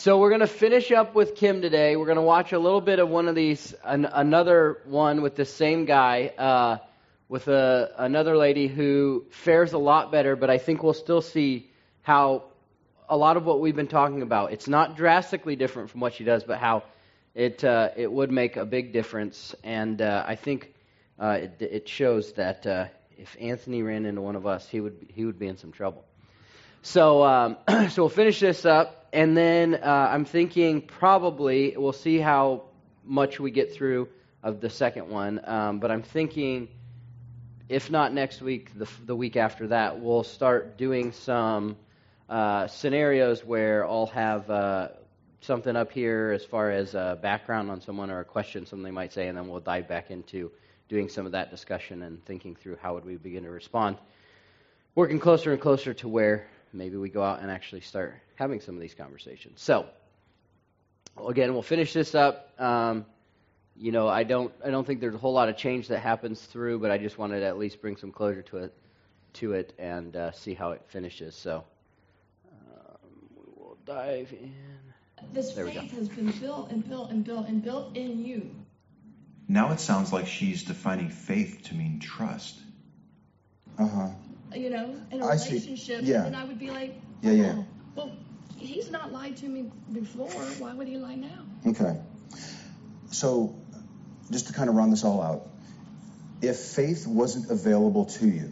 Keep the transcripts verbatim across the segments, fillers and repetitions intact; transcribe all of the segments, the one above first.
So we're going to finish up with Kim today. We're going to watch a little bit of one of these, an, another one with the same guy, uh, with a, another lady who fares a lot better, but I think we'll still see how a lot of what we've been talking about, it's not drastically different from what she does, but how it uh, it would make a big difference. And uh, I think uh, it, it shows that uh, if Anthony ran into one of us, he would he would be in some trouble. So um, so we'll finish this up, and then uh, I'm thinking probably we'll see how much we get through of the second one. Um, but I'm thinking, if not next week, the the week after that, we'll start doing some uh, scenarios where I'll have uh, something up here as far as a background on someone or a question, something they might say, and then we'll dive back into doing some of that discussion and thinking through how would we begin to respond, working closer and closer to where maybe we go out and actually start having some of these conversations. So, again, we'll finish this up. Um, you know, I don't, I don't think there's a whole lot of change that happens through, but I just wanted to at least bring some closure to it, to it, and uh, see how it finishes. So, um, we will dive in. This there faith has been built and built and built and built in you. Now it sounds like she's defining faith to mean trust. Uh huh. You know, in a I see. relationship, Yeah. and I would be like, Yeah, yeah. oh, well, he's not lied to me before. Why would he lie now? Okay. So, just to kind of round this all out, if faith wasn't available to you,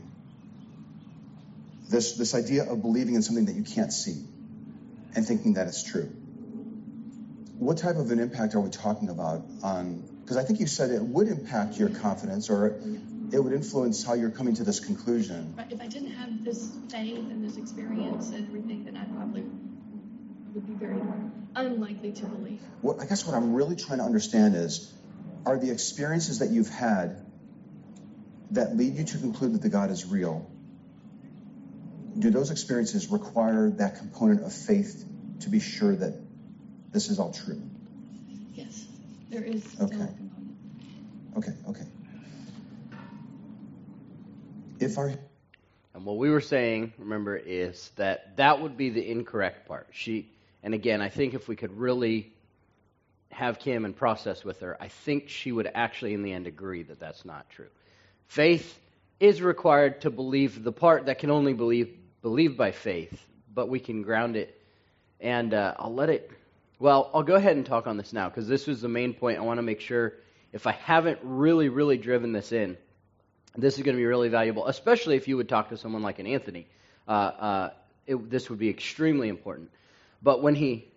this this idea of believing in something that you can't see and thinking that it's true, what type of an impact are we talking about on? Because I think you said it would impact your confidence, or it would influence how you're coming to this conclusion. But if I didn't have this faith and this experience and everything, then I probably would be very unlikely to believe. What I guess what I'm really trying to understand is, are the experiences that you've had that lead you to conclude that the God is real, do those experiences require that component of faith to be sure that this is all true? Yes, there is still Okay. a component. Okay, okay. If our And what we were saying, remember, is that that would be the incorrect part. She, and again, I think if we could really have Kim and process with her, I think she would actually in the end agree that that's not true. Faith is required to believe the part that can only believe believe by faith, but we can ground it. And uh, I'll let it, well, I'll go ahead and talk on this now, because this was the main point. I want to make sure, if I haven't really, really driven this in, this is going to be really valuable, especially if you would talk to someone like an Anthony. Uh, uh, it, this would be extremely important. But when he...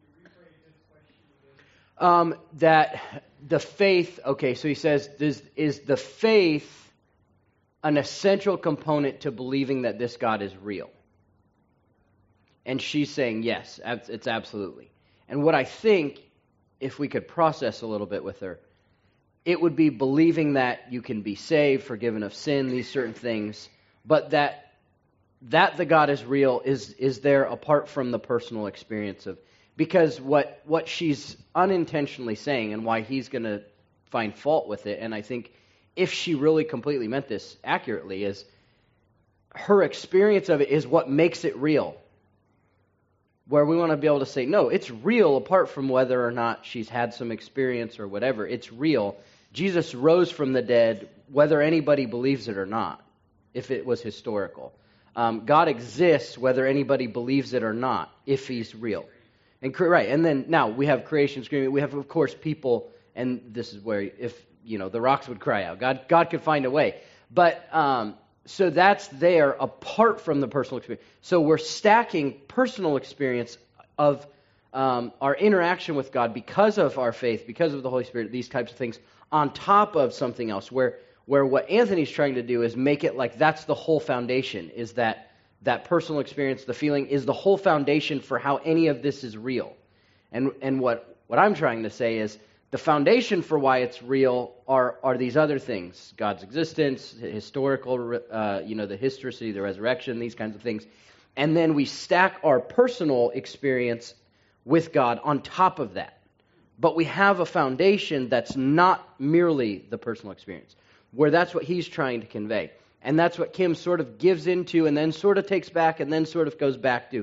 Um, that the faith, okay, so he says, is, is the faith an essential component to believing that this God is real? And she's saying, yes, it's absolutely. And what I think, if we could process a little bit with her, it would be believing that you can be saved, forgiven of sin, these certain things, but that that the God is real is is there apart from the personal experience of, because what what she's unintentionally saying and why he's going to find fault with it, and I think if she really completely meant this accurately, is her experience of it is what makes it real. Where we want to be able to say, no, it's real apart from whether or not she's had some experience or whatever. It's real. Jesus rose from the dead, whether anybody believes it or not, if it was historical. Um, God exists, whether anybody believes it or not, if he's real. And right, and then now we have creation screaming. We have, of course, people, and this is where, if you know, the rocks would cry out. God, God could find a way. But um, so that's there apart from the personal experience. So we're stacking personal experience of um, our interaction with God because of our faith, because of the Holy Spirit, these types of things, on top of something else, where where what Anthony's trying to do is make it like that's the whole foundation, is that that personal experience, the feeling, is the whole foundation for how any of this is real. And and what, what I'm trying to say is the foundation for why it's real are are these other things: God's existence, historical, uh, you know, the historicity, the resurrection, these kinds of things. And then we stack our personal experience with God on top of that. But we have a foundation that's not merely the personal experience, where that's what he's trying to convey. And that's what Kim sort of gives into and then sort of takes back and then sort of goes back to.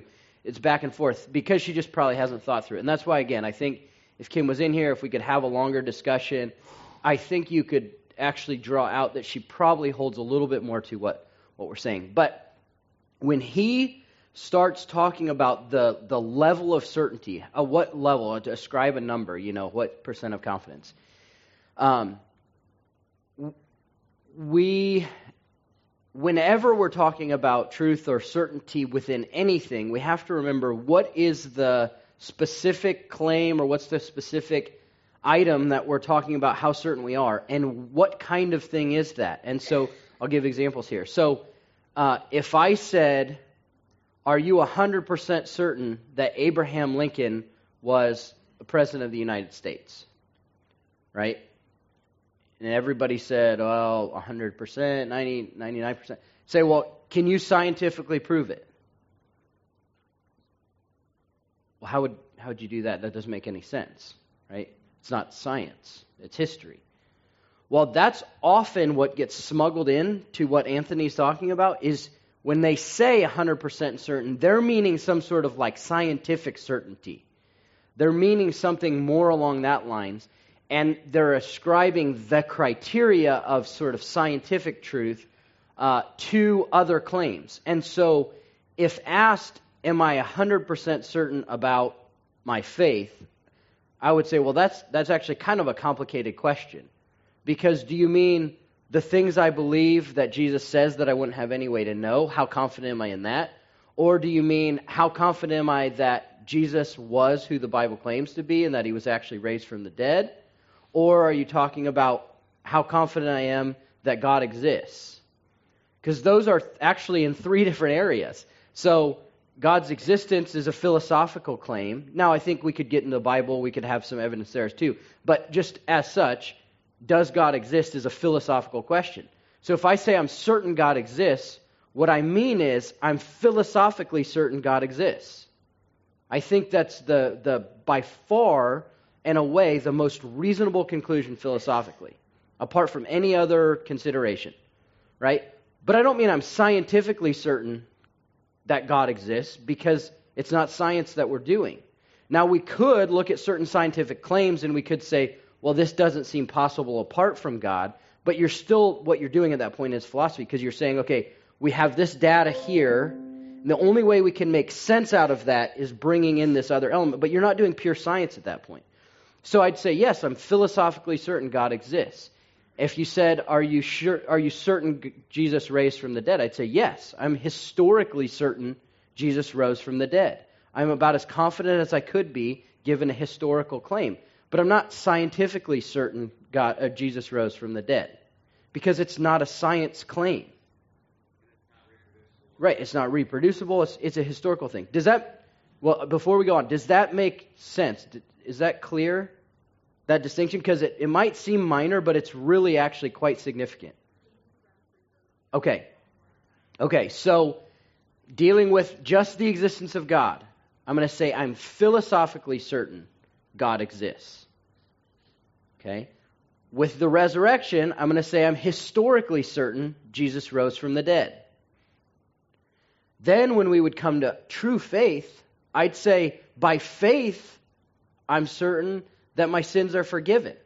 it's back and forth because she just probably hasn't thought through it. And that's why, again, I think if Kim was in here, if we could have a longer discussion, I think you could actually draw out that she probably holds a little bit more to what, what we're saying. But when he starts talking about the, the level of certainty, uh, what level, to ascribe a number, you know, what percent of confidence, um, we, whenever we're talking about truth or certainty within anything, we have to remember what is the specific claim or what's the specific item that we're talking about, how certain we are, and what kind of thing is that. And so I'll give examples here. So uh, if I said, are you one hundred percent certain that Abraham Lincoln was the President of the United States? Right? And everybody said, well, one hundred percent, ninety, ninety-nine percent. Say, well, can you scientifically prove it? Well, how would how would you do that? That doesn't make any sense, right? It's not science. It's history. Well, that's often what gets smuggled in to what Anthony's talking about is when they say one hundred percent certain, they're meaning some sort of like scientific certainty. They're meaning something more along that lines, and they're ascribing the criteria of sort of scientific truth uh, to other claims. And so if asked, am I one hundred percent certain about my faith? I would say, well, that's that's actually kind of a complicated question. Because do you mean the things I believe that Jesus says that I wouldn't have any way to know? How confident am I in that? Or do you mean, how confident am I that Jesus was who the Bible claims to be and that he was actually raised from the dead? Or are you talking about how confident I am that God exists? Because those are actually in three different areas. So God's existence is a philosophical claim. Now, I think we could get into the Bible, we could have some evidence there too. But just as such, does God exist is a philosophical question. So if I say I'm certain God exists, what I mean is I'm philosophically certain God exists. I think that's the, the by far and away the most reasonable conclusion philosophically, apart from any other consideration, right? But I don't mean I'm scientifically certain that God exists, because it's not science that we're doing. Now, we could look at certain scientific claims and we could say, well, this doesn't seem possible apart from God, but you're still, what you're doing at that point is philosophy, because you're saying, okay, we have this data here, and the only way we can make sense out of that is bringing in this other element, but you're not doing pure science at that point. So I'd say, yes, I'm philosophically certain God exists. If you said, are you sure? Are you certain Jesus raised from the dead? I'd say, yes. I'm historically certain Jesus rose from the dead. I'm about as confident as I could be given a historical claim. But I'm not scientifically certain God, uh, Jesus rose from the dead, because it's not a science claim. Right, it's not reproducible. It's, it's a historical thing. Does that, well, before we go on, does that make sense? Is that clear? That distinction? Because it, it might seem minor, but it's really actually quite significant. Okay. Okay, so dealing with just the existence of God, I'm going to say I'm philosophically certain God exists. Okay? With the resurrection, I'm going to say I'm historically certain Jesus rose from the dead. Then when we would come to true faith, I'd say by faith, I'm certain that my sins are forgiven.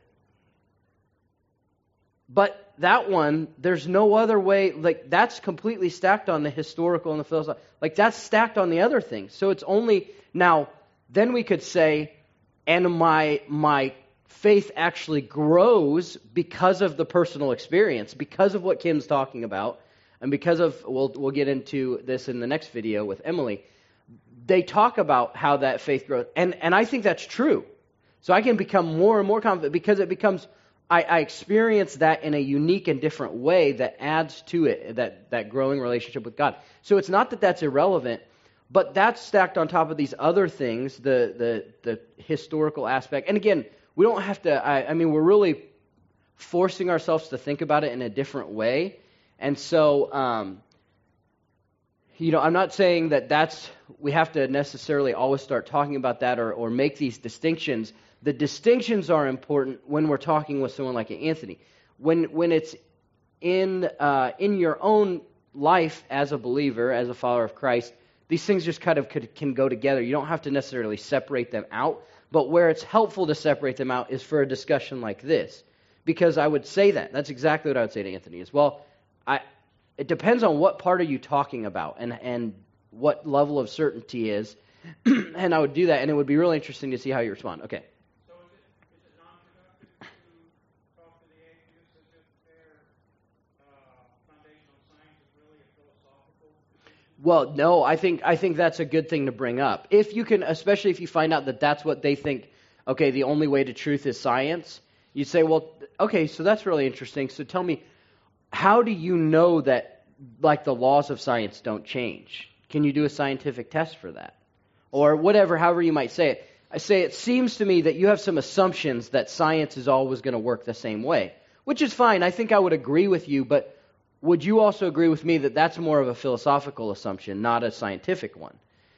But that one, there's no other way, like that's completely stacked on the historical and the philosophical. Like that's stacked on the other things. So it's only, now, then we could say, and my my faith actually grows because of the personal experience, because of what Kim's talking about, and because of, we'll, we'll get into this in the next video with Emily. They talk about how that faith grows, and, and I think that's true. So I can become more and more confident because it becomes, I, I experience that in a unique and different way that adds to it, that, that growing relationship with God. So it's not that that's irrelevant, but that's stacked on top of these other things, the the, the historical aspect. And again, we don't have to, I, I mean, we're really forcing ourselves to think about it in a different way. And so, um, you know, I'm not saying that that's, we have to necessarily always start talking about that or, or make these distinctions. The distinctions are important when we're talking with someone like Anthony. When when it's in uh, in your own life as a believer, as a follower of Christ, These things just kind of could, can go together. You don't have to necessarily separate them out, but where it's helpful to separate them out is for a discussion like this. Because I would say that. That's exactly what I would say to Anthony as well. I, it depends on what part are you talking about and, and what level of certainty is. And I would do that, and it would be really interesting to see how you respond. Okay. So is it, is it non-productive to talk to the atheists as if their uh, foundational science is really a philosophical? Well, no, I think I think that's a good thing to bring up. If you can, especially if you find out that that's what they think, okay, the only way to truth is science, you say, well, okay, so that's really interesting. So tell me, how do you know that, like, the laws of science don't change? Can you do a scientific test for that? Or whatever, however you might say it. I say it seems to me that you have some assumptions that science is always going to work the same way, which is fine. I think I would agree with you, but would you also agree with me that that's more of a philosophical assumption, not a scientific one?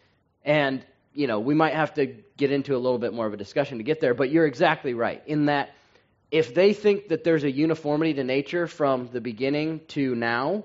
And, you know, we might have to get into a little bit more of a discussion to get there, but you're exactly right in that if they think that there's a uniformity to nature from the beginning to now,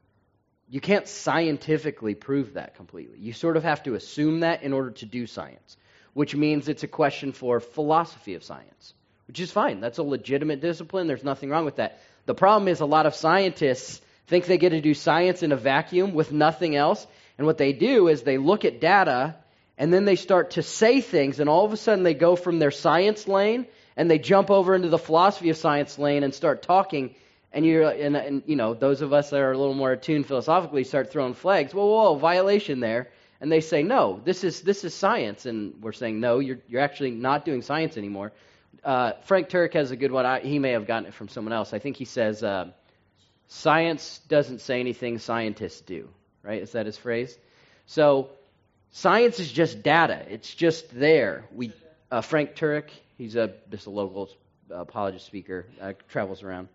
you can't scientifically prove that completely. You sort of have to assume that in order to do science, which means it's a question for philosophy of science, which is fine. That's a legitimate discipline. There's nothing wrong with that. The problem is a lot of scientists think they get to do science in a vacuum with nothing else, and what they do is they look at data, and then they start to say things, and all of a sudden they go from their science lane, and they jump over into the philosophy of science lane and start talking. And you're, and, and you know, those of us that are a little more attuned philosophically start throwing flags. Whoa, whoa, whoa, violation there. And they say, no, this is this is science. And we're saying, no, you're you're actually not doing science anymore. Uh, Frank Turek has a good one. I, he may have gotten it from someone else. I think he says, uh, science doesn't say anything, scientists do. Right? Is that his phrase? So science is just data. It's just there. We uh, Frank Turek, he's a just a local apologist speaker, uh, travels around.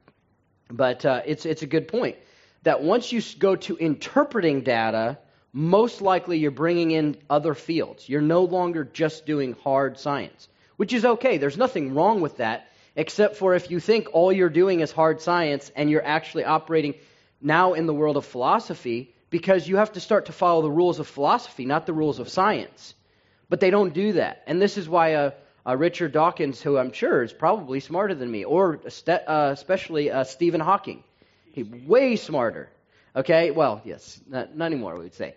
But uh, it's it's a good point that once you go to interpreting data, most likely you're bringing in other fields. You're no longer just doing hard science, which is okay. There's nothing wrong with that, except for if you think all you're doing is hard science and you're actually operating now in the world of philosophy, because you have to start to follow the rules of philosophy, not the rules of science. But they don't do that. And this is why uh, Uh, Richard Dawkins, who I'm sure is probably smarter than me, or st- uh, especially uh, Stephen Hawking. He's way smarter. Okay, well, yes, not, not anymore, we would say.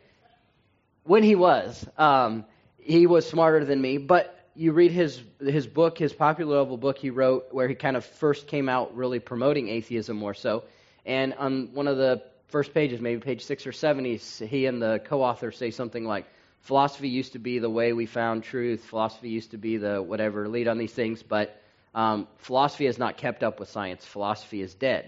When he was, um, he was smarter than me, but you read his his book, his popular level book he wrote, where he kind of first came out really promoting atheism more so, and on one of the first pages, maybe page six or seven, he's, he and the co-author say something like, philosophy used to be the way we found truth. Philosophy used to be the whatever lead on these things, but um, philosophy has not kept up with science. Philosophy is dead.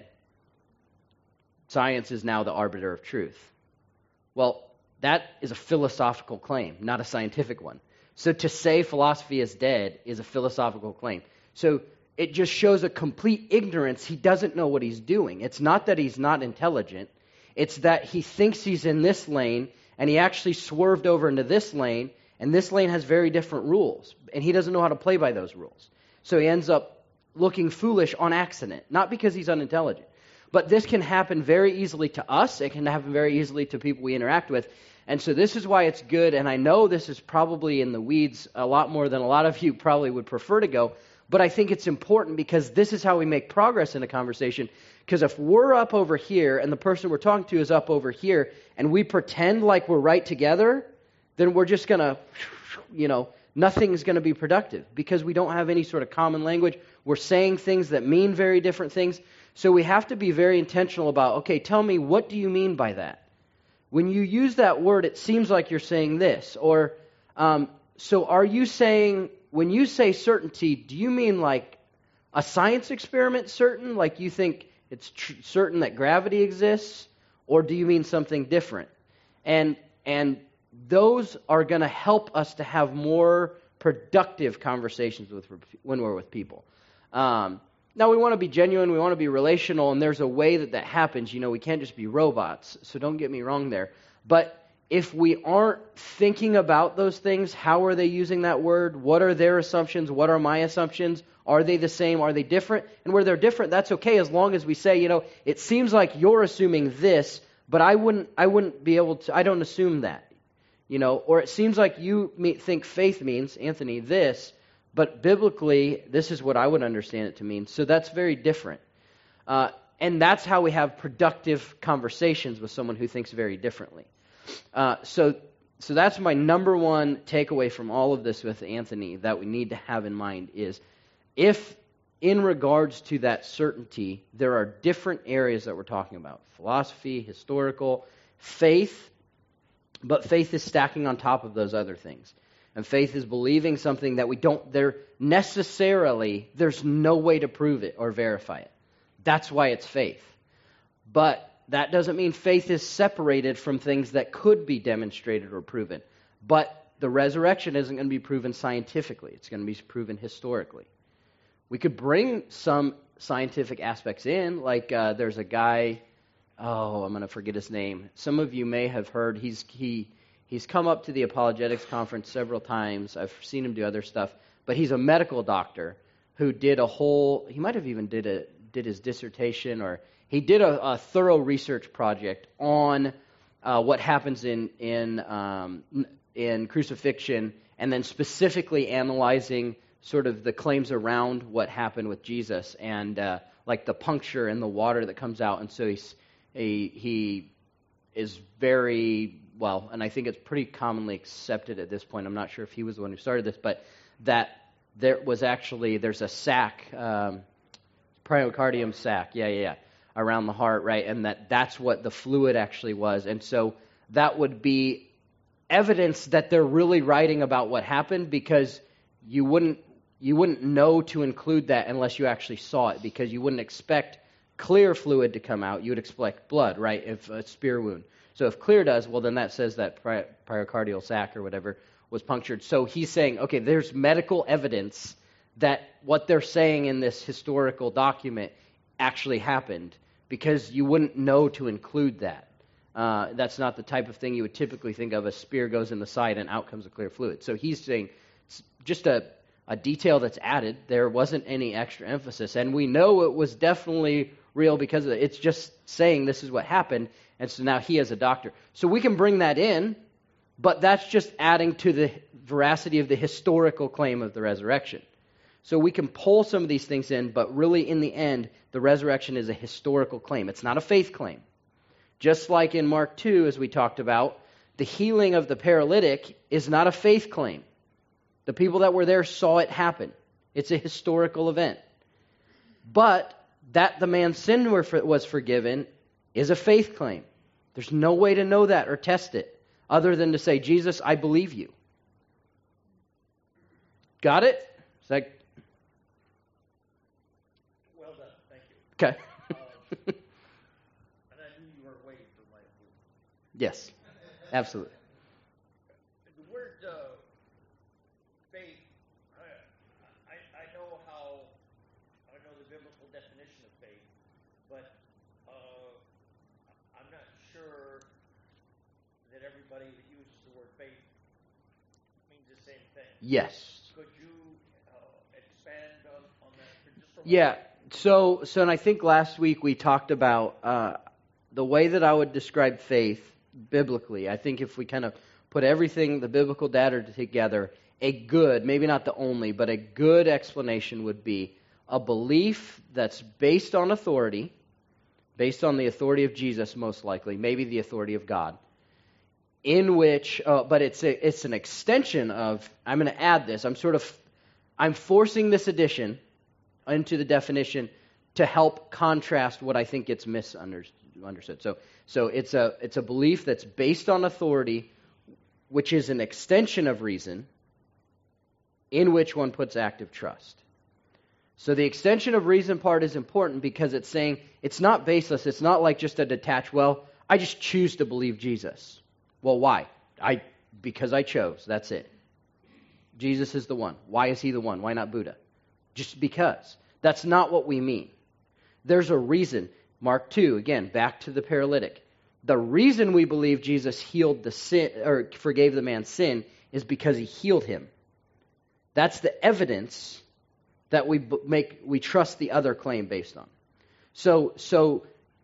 Science is now the arbiter of truth. Well, that is a philosophical claim, not a scientific one. So to say philosophy is dead is a philosophical claim. So it just shows a complete ignorance. He doesn't know what he's doing. It's not that he's not intelligent. It's that he thinks he's in this lane, and he actually swerved over into this lane, and this lane has very different rules, and he doesn't know how to play by those rules. So he ends up looking foolish on accident, not because he's unintelligent. But this can happen very easily to us. It can happen very easily to people we interact with. And so this is why it's good, and I know this is probably in the weeds a lot more than a lot of you probably would prefer to go, but I think it's important because this is how we make progress in a conversation. Because if we're up over here and the person we're talking to is up over here and we pretend like we're right together, then we're just going to, you know, nothing's going to be productive because we don't have any sort of common language. We're saying things that mean very different things. So we have to be very intentional about, okay, tell me, what do you mean by that? When you use that word, it seems like you're saying this. Or, um, so are you saying, when you say certainty, do you mean like a science experiment certain? Like you think it's tr- certain that gravity exists? Or do you mean something different? And and those are going to help us to have more productive conversations with when we're with people. Um, now, we want to be genuine, we want to be relational, and there's a way that that happens. You know, we can't just be robots, so don't get me wrong there. But if we aren't thinking about those things, how are they using that word? What are their assumptions? What are my assumptions? Are they the same? Are they different? And where they're different, that's okay as long as we say, you know, it seems like you're assuming this, but I wouldn't I wouldn't be able to, I don't assume that. You know, or it seems like you me- think faith means, Anthony, this, but biblically, this is what I would understand it to mean. So that's very different. Uh, and that's how we have productive conversations with someone who thinks very differently. Uh, so, so that's my number one takeaway from all of this with Anthony that we need to have in mind is if in regards to that certainty, there are different areas that we're talking about. Philosophy, historical, faith, but faith is stacking on top of those other things. And faith is believing something that we don't, there necessarily, there's no way to prove it or verify it. That's why it's faith. But that doesn't mean faith is separated from things that could be demonstrated or proven. But the resurrection isn't going to be proven scientifically. It's going to be proven historically. We could bring some scientific aspects in, like uh, there's a guy, oh, I'm going to forget his name. Some of you may have heard, he's he he's come up to the apologetics conference several times. I've seen him do other stuff, but he's a medical doctor who did a whole, he might have even did a did his dissertation, or he did a, a thorough research project on uh, what happens in in um, in crucifixion, and then specifically analyzing sort of the claims around what happened with Jesus, and uh, like the puncture in the water that comes out. And so he's, he, he is very, well, and I think it's pretty commonly accepted at this point. I'm not sure if he was the one who started this, but that there was actually, there's a sac, um, pericardium sac, yeah, yeah, yeah, around the heart, right? And that that's what the fluid actually was. And so that would be evidence that they're really writing about what happened, because you wouldn't You wouldn't know to include that unless you actually saw it, because you wouldn't expect clear fluid to come out. You would expect blood, right, if a spear wound. So if clear does, well, then that says that pericardial sac or whatever was punctured. So he's saying, okay, there's medical evidence that what they're saying in this historical document actually happened, because you wouldn't know to include that. Uh, that's not the type of thing you would typically think of. A spear goes in the side and out comes a clear fluid. So he's saying it's just a a detail that's added. There wasn't any extra emphasis. And we know it was definitely real because of it. It's just saying this is what happened. And so now he is a doctor. So we can bring that in, but that's just adding to the veracity of the historical claim of the resurrection. So we can pull some of these things in, but really in the end, the resurrection is a historical claim. It's not a faith claim. Just like in Mark two, as we talked about, the healing of the paralytic is not a faith claim. The people that were there saw it happen. It's a historical event. But that the man's sin was forgiven is a faith claim. There's no way to know that or test it other than to say, Jesus, I believe you. Got it? Is that... Well done. Thank you. Okay. uh, and I knew you were waiting for my approval. Yes, absolutely. The word uh, faith, I, I, I know how, I know the biblical definition of faith, but uh, I'm not sure that everybody that uses the word faith means the same thing. Yes. Could you uh, expand on, on that for just for a Yeah. So, so, and I think last week we talked about uh, the way that I would describe faith biblically. I think if we kind of put everything, the biblical data together, a good, maybe not the only, but a good explanation would be a belief that's based on authority, based on the authority of Jesus most likely, maybe the authority of God, in which, uh, but it's a, it's an extension of, I'm going to add this, I'm sort of, I'm forcing this addition into the definition to help contrast what I think gets misunderstood. So, so it's a it's a belief that's based on authority, which is an extension of reason, in which one puts active trust. So the extension of reason part is important because it's saying it's not baseless. It's not like just a detached, well, I just choose to believe Jesus. Well, why? I because I chose. That's it. Jesus is the one. Why is he the one? Why not Buddha? Just because. That's not what we mean. There's a reason. Mark two, again, back to the paralytic. The reason we believe Jesus healed the sin or forgave the man's sin is because he healed him. That's the evidence that we make we trust the other claim based on. So so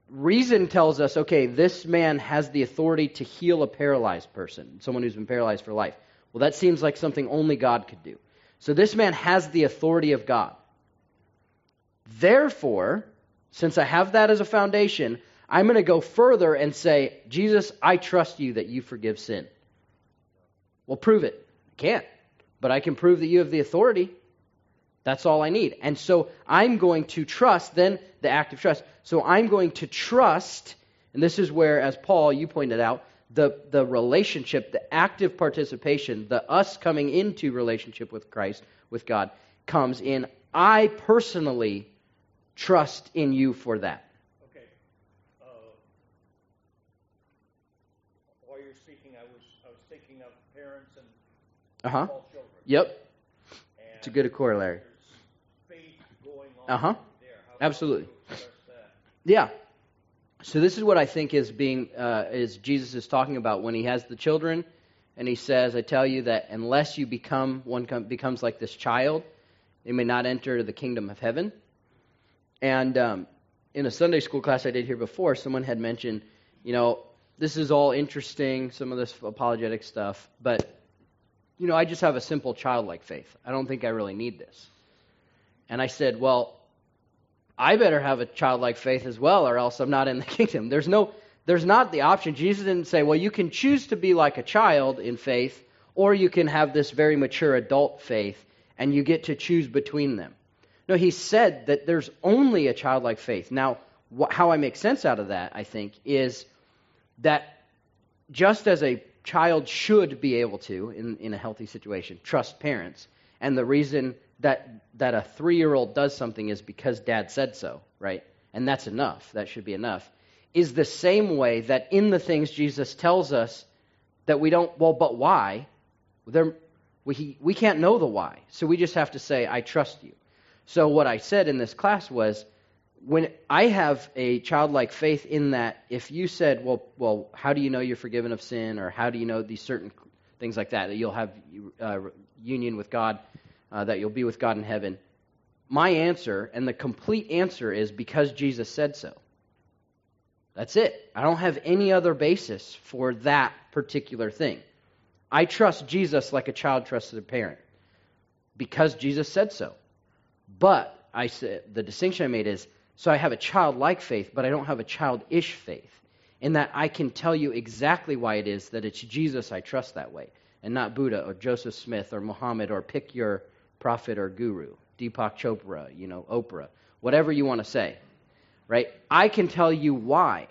reason tells us, okay, this man has the authority to heal a paralyzed person, someone who's been paralyzed for life. Well, that seems like something only God could do. So this man has the authority of God. Therefore, since I have that as a foundation, I'm going to go further and say, Jesus, I trust you that you forgive sin. Well, prove it. I can't. But I can prove that you have the authority. That's all I need. And so I'm going to trust, then the act of trust. So I'm going to trust, and this is where, as Paul, you pointed out, the, the relationship, the active participation, the us coming into relationship with Christ, with God, comes in. I personally trust in you for that. Okay. Uh, while you're speaking, I was I was thinking of parents and Uh-huh. small children. Yep. And It's a good corollary. there's faith going on Uh-huh. there. How Absolutely. can you express that? Yeah. So this is what I think is being uh, is Jesus is talking about when he has the children, and he says, "I tell you that unless you become one com- becomes like this child, they may not enter the kingdom of heaven." And um, in a Sunday school class I did here before, someone had mentioned, you know, this is all interesting, some of this apologetic stuff, but you know, I just have a simple childlike faith. I don't think I really need this. And I said, well, I better have a childlike faith as well, or else I'm not in the kingdom. There's no, there's not the option. Jesus didn't say, well, you can choose to be like a child in faith, or you can have this very mature adult faith, and you get to choose between them. No, he said that there's only a childlike faith. Now, wh- how I make sense out of that, I think, is that just as a child should be able to, in, in a healthy situation, trust parents, and the reason that that a three-year-old does something is because dad said so, right? And that's enough. That should be enough. Is the same way that in the things Jesus tells us that we don't, well, but why? There, we, we can't know the why. So we just have to say, I trust you. So what I said in this class was, when I have a childlike faith in that, if you said, well, well, how do you know you're forgiven of sin, or how do you know these certain things like that, that you'll have uh, union with God, uh, that you'll be with God in heaven, my answer, and the complete answer, is because Jesus said so. That's it. I don't have any other basis for that particular thing. I trust Jesus like a child trusts a parent, because Jesus said so. But I said the distinction I made is, so I have a childlike faith, but I don't have a childish faith, in that I can tell you exactly why it is that it's Jesus I trust that way, and not Buddha or Joseph Smith or Muhammad, or pick your prophet or guru, Deepak Chopra, you know, Oprah, whatever you want to say, right? I can tell you why.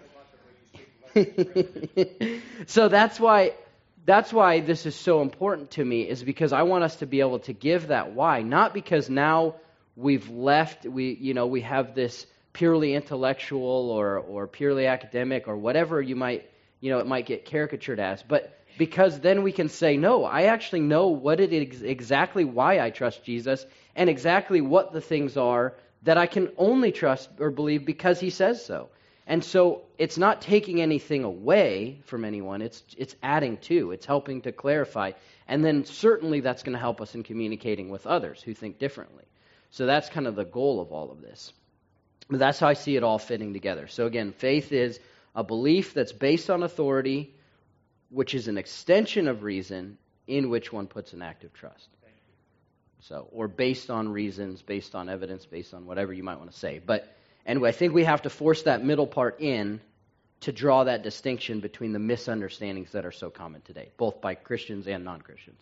So that's why that's why this is so important to me, is because I want us to be able to give that why, not because now we've left, we you know, we have this purely intellectual or or purely academic or whatever you might, you know, it might get caricatured as, but because then we can say, no, I actually know what it is, exactly why I trust Jesus, and exactly what the things are that I can only trust or believe because he says so. And so it's not taking anything away from anyone, it's it's adding to, it's helping to clarify, and then certainly that's going to help us in communicating with others who think differently. So that's kind of the goal of all of this. But that's how I see it all fitting together. So again, faith is a belief that's based on authority, which is an extension of reason, in which one puts an active trust. So, or based on reasons, based on evidence, based on whatever you might want to say. But anyway, I think we have to force that middle part in to draw that distinction between the misunderstandings that are so common today, both by Christians and non-Christians.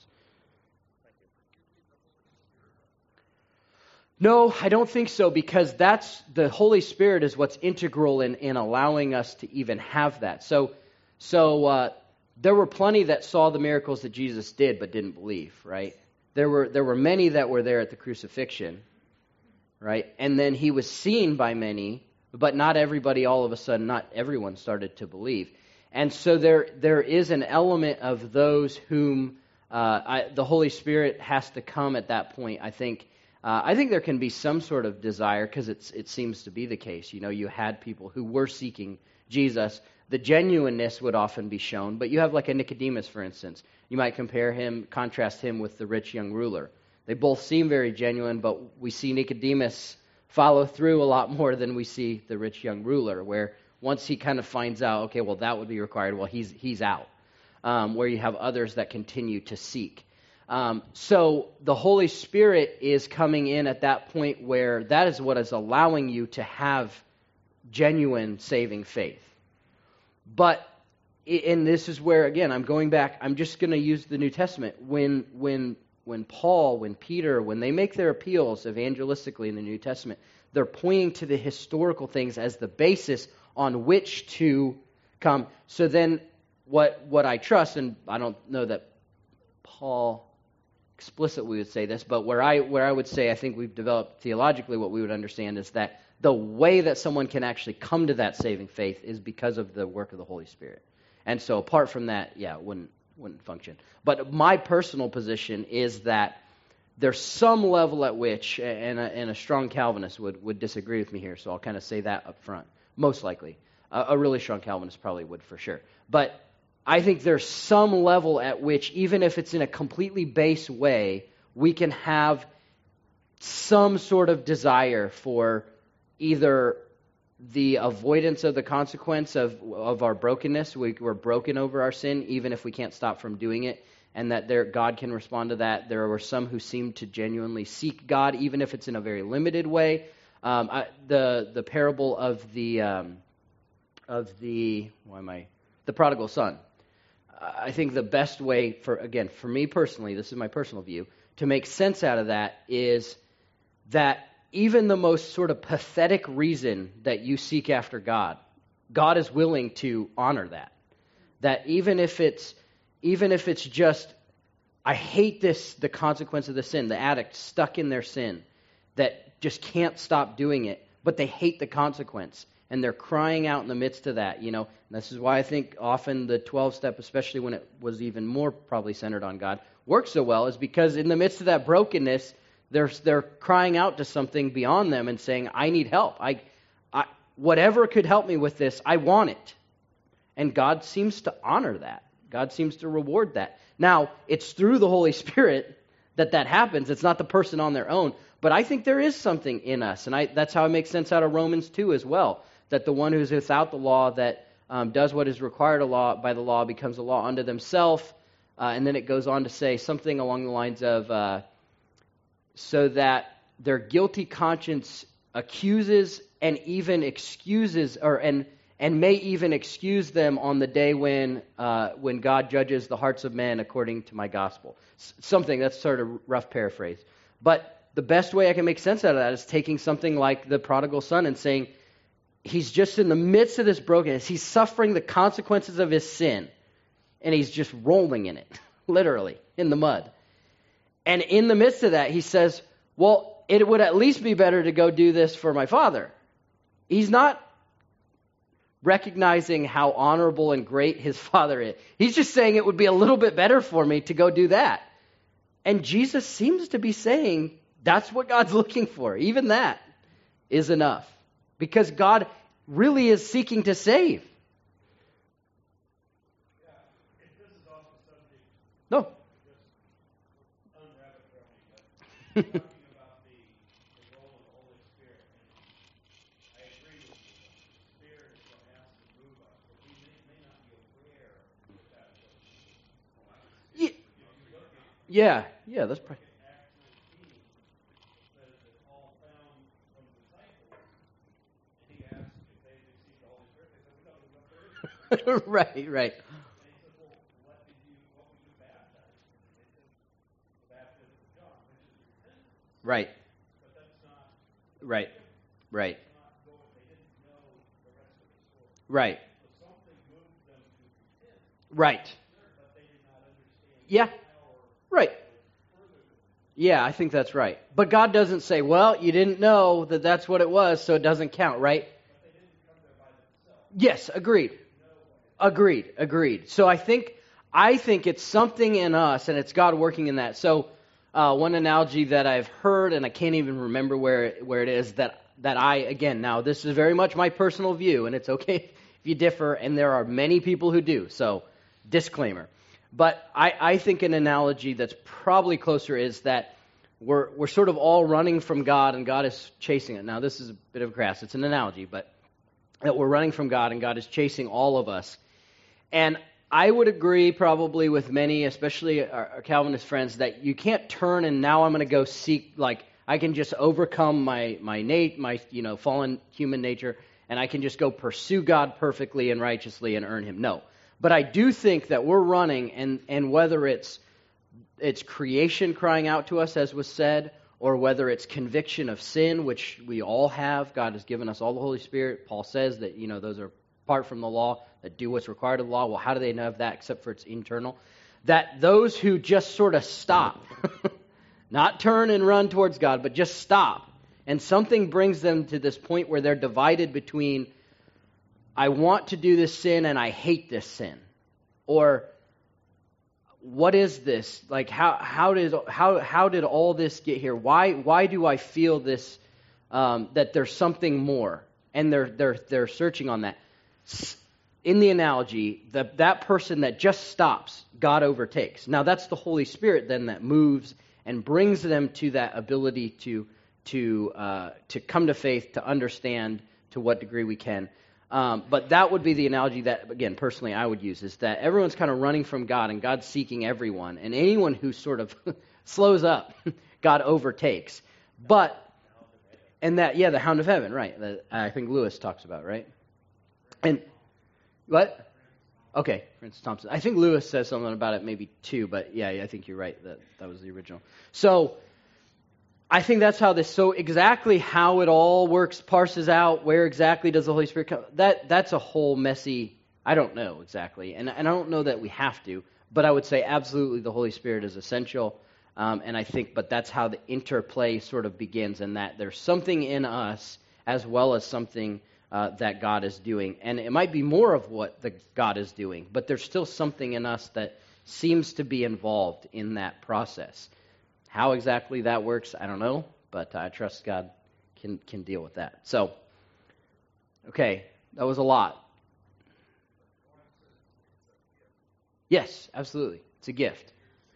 No, I don't think so, because that's the Holy Spirit is what's integral in, in allowing us to even have that. So, so uh, there were plenty that saw the miracles that Jesus did but didn't believe, right? There were there were many that were there at the crucifixion, right? And then he was seen by many, but not everybody all of a sudden, not everyone started to believe. And so there there is an element of those whom uh, I, the Holy Spirit has to come at that point, I think. Uh, I think there can be some sort of desire, because it's it seems to be the case. You know, you had people who were seeking Jesus. The genuineness would often be shown, but you have like a Nicodemus, for instance. You might compare him, contrast him with the rich young ruler. They both seem very genuine, but we see Nicodemus follow through a lot more than we see the rich young ruler, where once he kind of finds out, okay, well, that would be required, well, he's he's out. Um, where you have others that continue to seek. Um, so the Holy Spirit is coming in at that point where that is what is allowing you to have genuine saving faith. But, and this is where, again, I'm going back, I'm just going to use the New Testament. When, when, when Paul, when Peter, when they make their appeals evangelistically in the New Testament, they're pointing to the historical things as the basis on which to come. So then what what I trust, and I don't know that Paul explicitly would say this, but where I where I would say I think we've developed theologically what we would understand is that the way that someone can actually come to that saving faith is because of the work of the Holy Spirit. And so apart from that, yeah, it wouldn't wouldn't function. But my personal position is that there's some level at which, and a, and a strong Calvinist would, would disagree with me here, so I'll kind of say that up front, most likely. Uh, a really strong Calvinist probably would for sure. But I think there's some level at which, even if it's in a completely base way, we can have some sort of desire for either the avoidance of the consequence of, of our brokenness. We, we're broken over our sin, even if we can't stop from doing it, and that there, God can respond to that. There were some who seem to genuinely seek God, even if it's in a very limited way. Um, I, the the parable of the um, of the why am I the prodigal son. I think the best way for, again, for me personally, this is my personal view, to make sense out of that is that even the most sort of pathetic reason that you seek after God, God is willing to honor that. That even if it's even if it's just, I hate this, the consequence of the sin, the addict stuck in their sin, that just can't stop doing it, but they hate the consequence. And they're crying out in the midst of that, you know. And this is why I think often the twelve-step, especially when it was even more probably centered on God, works so well, is because in the midst of that brokenness, they're they're crying out to something beyond them and saying, I need help. I, I whatever could help me with this, I want it. And God seems to honor that. God seems to reward that. Now, it's through the Holy Spirit that that happens. It's not the person on their own. But I think there is something in us. And I, that's how I make sense out of Romans two as well. That the one who is without the law, that um, does what is required a law, by the law, becomes a law unto themselves. Uh, and then it goes on to say something along the lines of, uh, so that their guilty conscience accuses and even excuses, or and and may even excuse them on the day when uh, when God judges the hearts of men according to my gospel. S- something, that's sort of rough paraphrase. But the best way I can make sense out of that is taking something like the prodigal son and saying, he's just in the midst of this brokenness. He's suffering the consequences of his sin. And he's just rolling in it, literally, in the mud. And in the midst of that, he says, well, it would at least be better to go do this for my father. He's not recognizing how honorable and great his father is. He's just saying it would be a little bit better for me to go do that. And Jesus seems to be saying that's what God's looking for. Even that is enough. Because God really is seeking to save. Yeah, if this is off the subject, No. just unrabbit from me, but talking about the, the role of the Holy Spirit, and I agree with you. The Spirit is what has to move us, but we may, may not be aware that that's what Yeah, if you look at yeah, yeah that's probably. Acts nineteen, it says that Paul found some disciples, and he asked if they received the Holy Spirit. They said, we don't know what there is. right, right. And he said, well, what did you, what were you baptized in? And they said, the baptism of John, which is repentance. Right, But that's not, right, right, that's not going, they didn't know the rest of the story. right, So something moved them to repent, right. but they did not understand Yeah, the power right. further than that. Yeah, I think that's right. But God doesn't say, well, you didn't know that that's what it was, so it doesn't count, right? But they didn't come there by themselves. Yes, agreed. Agreed, agreed. So I think I think it's something in us, and it's God working in that. So uh, one analogy that I've heard, and I can't even remember where it, where it is, that that I, again, now this is very much my personal view, and it's okay if you differ, and there are many people who do, so disclaimer. But I, I think an analogy that's probably closer is that we're we're sort of all running from God, and God is chasing it. Now, this is a bit of grass. It's an analogy, but that we're running from God, and God is chasing all of us. And I would agree probably with many, especially our, our Calvinist friends, that you can't turn and now I'm going to go seek, like, I can just overcome my my Nate, my you know fallen human nature, and I can just go pursue God perfectly and righteously and earn Him. No, but I do think that we're running, and and whether it's it's creation crying out to us, as was said, or whether it's conviction of sin, which we all have. God has given us all the Holy Spirit. Paul says that you know those are apart from the law, that do what's required of the law. Well, how do they know of that except for it's internal? That those who just sort of stop. Not turn and run towards God, but just stop. And something brings them to this point where they're divided between, I want to do this sin and I hate this sin. Or, what is this? Like, how how did how how did all this get here? Why why do I feel this? Um, that there's something more, and they're they're they're searching on that. In the analogy, the, that person that just stops, God overtakes. Now that's the Holy Spirit then that moves and brings them to that ability to to uh, to come to faith, to understand to what degree we can. Um, but that would be the analogy that, again, personally I would use, is that everyone's kind of running from God, and God's seeking everyone. And anyone who sort of slows up, God overtakes. But, and that, yeah, the hound of heaven, right, that I think Lewis talks about, right? And, what? Okay, Francis Thompson. I think Lewis says something about it maybe too, but yeah, I think you're right. That that was the original. So I think that's how this, so exactly how it all works, parses out, where exactly does the Holy Spirit come, that that's a whole messy, I don't know exactly, and, and I don't know that we have to, but I would say absolutely the Holy Spirit is essential, um, and I think, but that's how the interplay sort of begins, and that there's something in us as well as something Uh, that God is doing. And it might be more of what the God is doing, but there's still something in us that seems to be involved in that process. How exactly that works, I don't know, but I trust God can, can deal with that. So, okay, that was a lot. Yes, absolutely. It's a gift.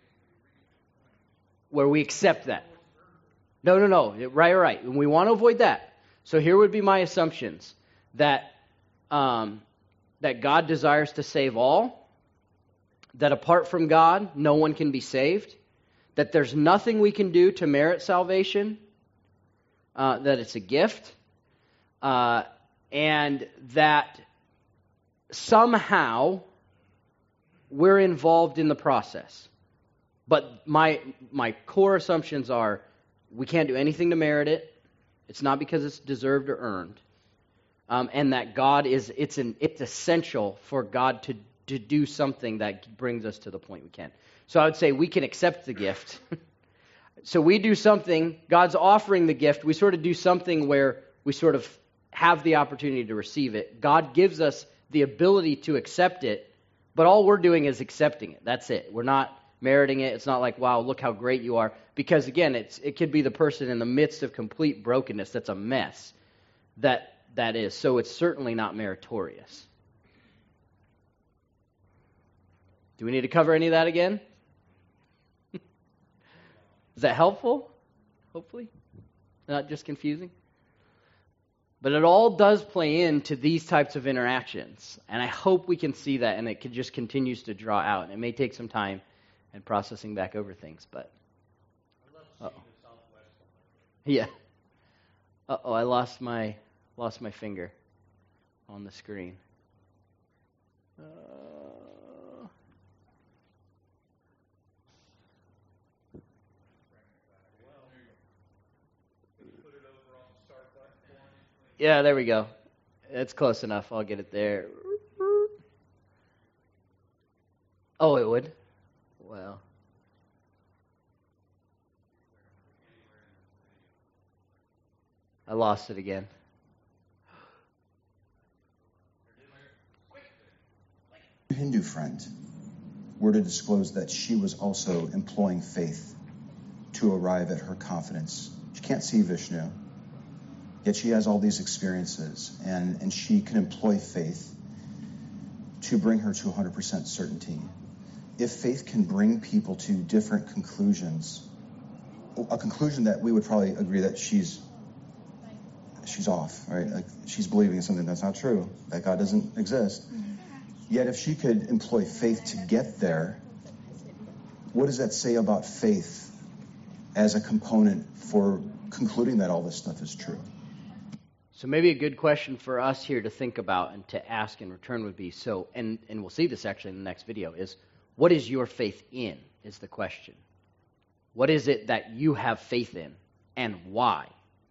Where we accept that. No, no, no. Right, right. And we want to avoid that. So here would be my assumptions. That um, that God desires to save all, that apart from God, no one can be saved, that there's nothing we can do to merit salvation, uh, that it's a gift, uh, and that somehow we're involved in the process. But my my core assumptions are we can't do anything to merit it. It's not because it's deserved or earned. Um, and that God is, it's an, it's essential for God to, to do something that brings us to the point we can. So I would say we can accept the gift. So we do something, God's offering the gift, we sort of do something where we sort of have the opportunity to receive it. God gives us the ability to accept it, but all we're doing is accepting it. That's it. We're not meriting it. It's not like, wow, look how great you are. Because again, it's it could be the person in the midst of complete brokenness that's a mess. That That is. So it's certainly not meritorious. Do we need to cover any of that again? Is that helpful? Hopefully. Not just confusing? But it all does play into these types of interactions. And I hope we can see that, and it can just continues to draw out. And it may take some time and processing back over things, but... Uh-oh. Yeah. Uh-oh, I lost my... Lost my finger on the screen. Uh, yeah, there we go. It's close enough. I'll get it there. Oh, it would? Well. I lost it again. Hindu friend were to disclose that she was also employing faith to arrive at her confidence. She can't see Vishnu, yet she has all these experiences, and, and she can employ faith to bring her to one hundred percent certainty. If faith can bring people to different conclusions a conclusion that we would probably agree that she's she's off, right? Like she's believing in something that's not true, that God doesn't exist. Yet if she could employ faith to get there, what does that say about faith as a component for concluding that all this stuff is true? So maybe a good question for us here to think about and to ask in return would be, so, and, and we'll see this actually in the next video, is what is your faith in, is the question. What is it that you have faith in, and why?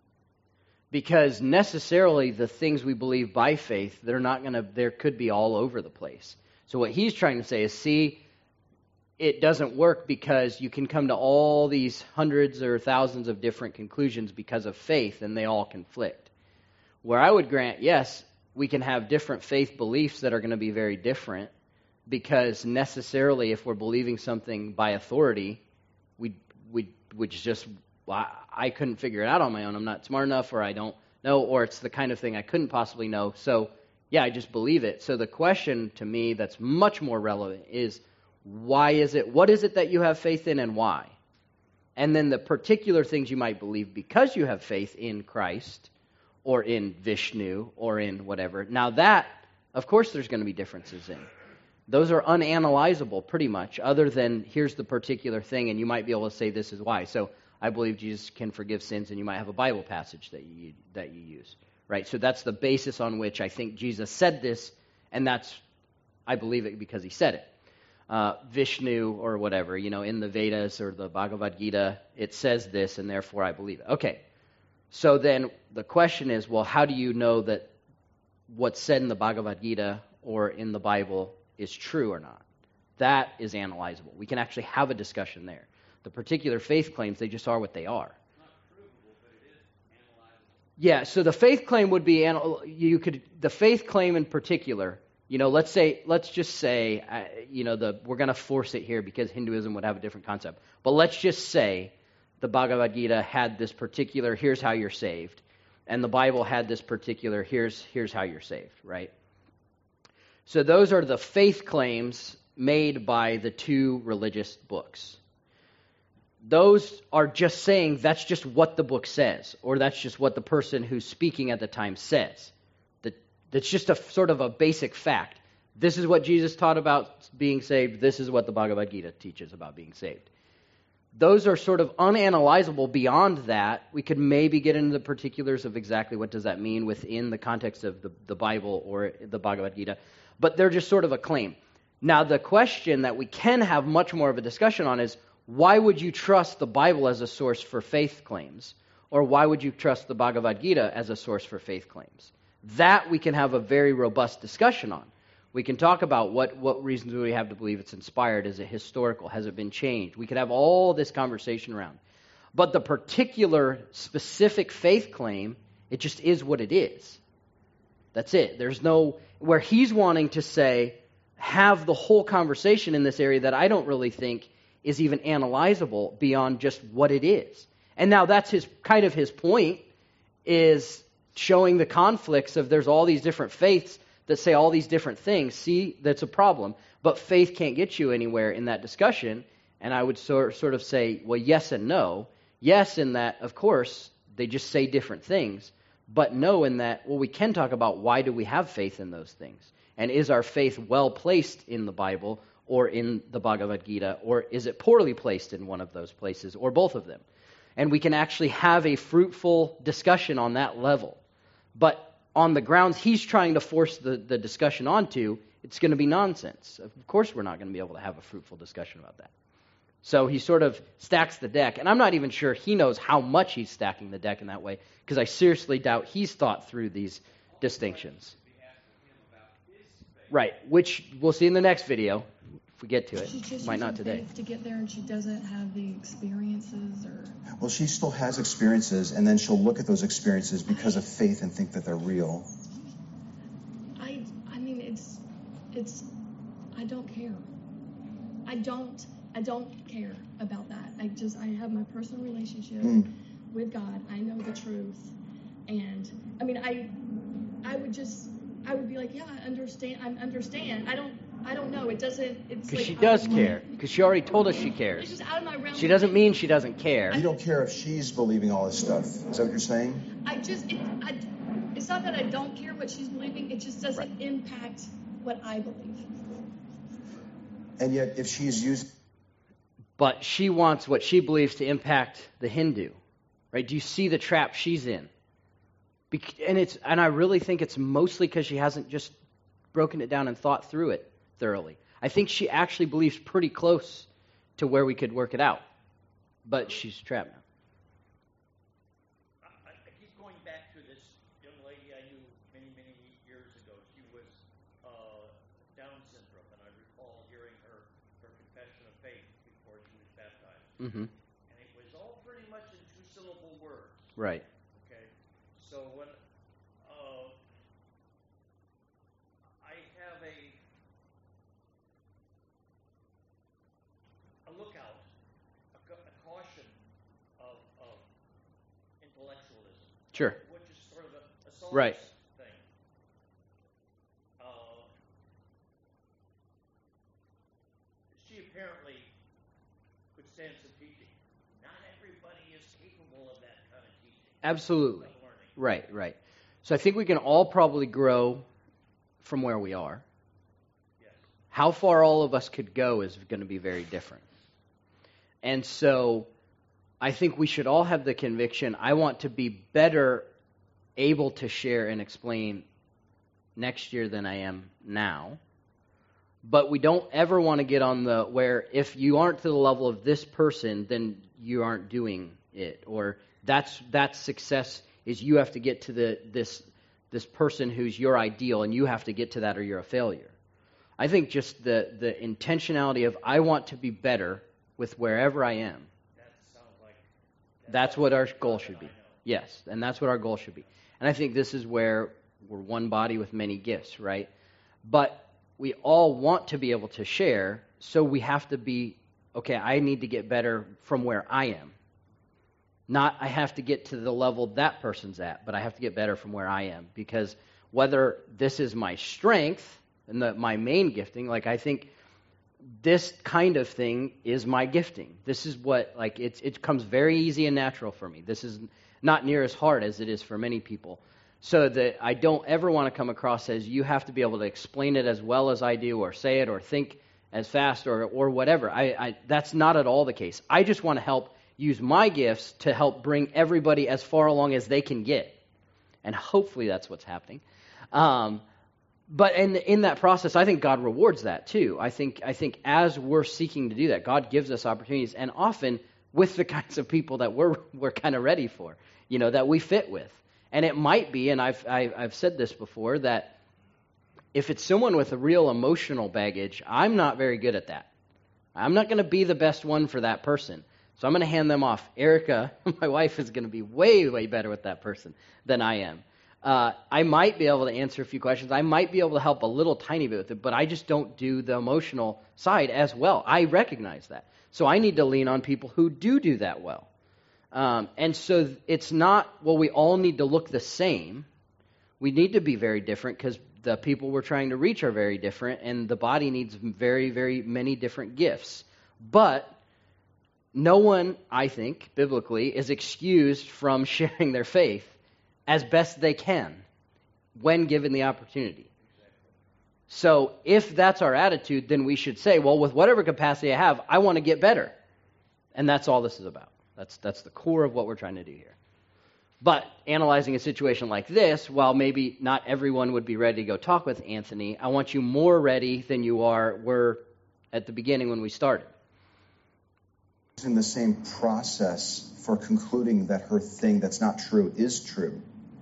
Because necessarily the things we believe by faith, they're not going to, there could be all over the place. So what he's trying to say is, see, it doesn't work because you can come to all these hundreds or thousands of different conclusions because of faith, and they all conflict. Where I would grant, yes, we can have different faith beliefs that are going to be very different, because necessarily if we're believing something by authority, we we which just well, I, I couldn't figure it out on my own. I'm not smart enough, or I don't know, or it's the kind of thing I couldn't possibly know. So yeah, I just believe it. So the question to me that's much more relevant is, why is it? What is it that you have faith in, and why? And then the particular things you might believe because you have faith in Christ, or in Vishnu, or in whatever. Now that, of course, there's going to be differences in. Those are unanalyzable pretty much, other than here's the particular thing, and you might be able to say this is why. So I believe Jesus can forgive sins, and you might have a Bible passage that you that you use, right? So that's the basis on which I think Jesus said this, and that's, I believe it because he said it. Uh, Vishnu or whatever, you know, in the Vedas or the Bhagavad Gita, it says this, and therefore I believe it. Okay. So then the question is, well, how do you know that what's said in the Bhagavad Gita or in the Bible is true or not? That is analyzable. We can actually have a discussion there. The particular faith claims, they just are what they are. Not provable, but it is analyzable. Yeah, so the faith claim would be, you could, the faith claim in particular, you know, let's say, let's just say, uh, you know, the we're going to force it here because Hinduism would have a different concept. But let's just say the Bhagavad Gita had this particular, here's how you're saved. And the Bible had this particular, here's here's how you're saved, right? So those are the faith claims made by the two religious books. Those are just saying that's just what the book says, or that's just what the person who's speaking at the time says. That That's just a sort of a basic fact. This is what Jesus taught about being saved. This is what the Bhagavad Gita teaches about being saved. Those are sort of unanalyzable beyond that. We could maybe get into the particulars of exactly what does that mean within the context of the, the Bible or the Bhagavad Gita. But they're just sort of a claim. Now, the question that we can have much more of a discussion on is, why would you trust the Bible as a source for faith claims? Or why would you trust the Bhagavad Gita as a source for faith claims? That we can have a very robust discussion on. We can talk about what, what reasons do we have to believe it's inspired. Is it historical? Has it been changed? We could have all this conversation around. But the particular specific faith claim, it just is what it is. That's it. There's no, where he's wanting to say, have the whole conversation in this area that I don't really think is even analyzable beyond just what it is. And now that's his kind of his point, is showing the conflicts of there's all these different faiths that say all these different things. See, that's a problem. But faith can't get you anywhere in that discussion. And I would sort sort of say, well, yes and no. Yes, in that, of course, they just say different things. But no, in that, well, we can talk about why do we have faith in those things? And is our faith well placed in the Bible or in the Bhagavad Gita? Or is it poorly placed in one of those places or both of them? And we can actually have a fruitful discussion on that level. But on the grounds he's trying to force the, the discussion onto, it's going to be nonsense. Of course we're not going to be able to have a fruitful discussion about that. So he sort of stacks the deck. And I'm not even sure he knows how much he's stacking the deck in that way, because I seriously doubt he's thought through these distinctions. Right, which we'll see in the next video, if we get to it. She's just Might not using today. faith to get there, and she doesn't have the experiences, or Well, she still has experiences, and then she'll look at those experiences because of faith and think that they're real. I. I mean, it's, it's. I don't care. I don't. I don't care about that. I just. I have my personal relationship Mm. with God. I know the truth, and I mean, I. I would just. I would be like, yeah, I understand. I understand. I don't. I don't know. It doesn't. It's Because like she out does of my- care. Because she already told us she It's cares. just out of my realm. She of doesn't thinking. mean she doesn't care. You don't care if she's believing all this stuff. Is that what you're saying? I just. It, I, it's not that I don't care what she's believing. It just doesn't Right. impact what I believe. And yet, if she's using But she wants what she believes to impact the Hindu. Right? Do you see the trap she's in? Bec- and it's and I really think it's mostly because she hasn't just broken it down and thought through it thoroughly. I think she actually believes pretty close to where we could work it out. But she's trapped now. I, I keep going back to this young lady I knew many, many years ago. She was uh, Down syndrome, and I recall hearing her, her confession of faith before she was baptized. Mm-hmm. And it was all pretty much in two-syllable words. Right. Okay, so when uh, I have a a lookout, a, ca- a caution of, of intellectualism, Sure. which is sort of a, a Psalms Right. thing. Uh, she apparently could stand some teaching. Not everybody is capable of that kind of teaching. Absolutely. Of learning. Right, right. So I think we can all probably grow from where we are. Yes. How far all of us could go is going to be very different. And so I think we should all have the conviction, I want to be better able to share and explain next year than I am now. But we don't ever want to get on the where if you aren't to the level of this person, then you aren't doing it. Or that's that's success is you have to get to the this this person who's your ideal and you have to get to that or you're a failure. I think just the, the intentionality of I want to be better with wherever I am. That sounds like That's what our goal should be. Yes, and that's what our goal should be. And I think this is where we're one body with many gifts, right? But we all want to be able to share, so we have to be, okay, I need to get better from where I am. Not I have to get to the level that person's at, but I have to get better from where I am. Because whether this is my strength and the, my main gifting, like I think this kind of thing is my gifting. This is what, like, it's, it comes very easy and natural for me. This is not near as hard as it is for many people. So that I don't ever want to come across as you have to be able to explain it as well as I do or say it or think as fast or, or whatever. I, I that's not at all the case. I just want to help use my gifts to help bring everybody as far along as they can get. And hopefully that's what's happening. Um, but in in that process, I think God rewards that too. I think I think as we're seeking to do that, God gives us opportunities, and often with the kinds of people that we're we're kind of ready for, you know, that we fit with. And it might be, and I've I've, I've said this before, that if it's someone with a real emotional baggage, I'm not very good at that. I'm not going to be the best one for that person. So I'm going to hand them off. Erica, my wife, is going to be way, way better with that person than I am. Uh, I might be able to answer a few questions. I might be able to help a little tiny bit with it, but I just don't do the emotional side as well. I recognize that. So I need to lean on people who do do that well. Um, and so it's not, well, we all need to look the same. We need to be very different because the people we're trying to reach are very different, and the body needs very, very many different gifts. But no one, I think, biblically, is excused from sharing their faith as best they can when given the opportunity. So if that's our attitude, then we should say, well, with whatever capacity I have, I want to get better. And that's all this is about. That's that's the core of what we're trying to do here. But analyzing a situation like this, while maybe not everyone would be ready to go talk with Anthony, I want you more ready than you are were at the beginning when we started. in the same process for concluding that her thing that's not true is true,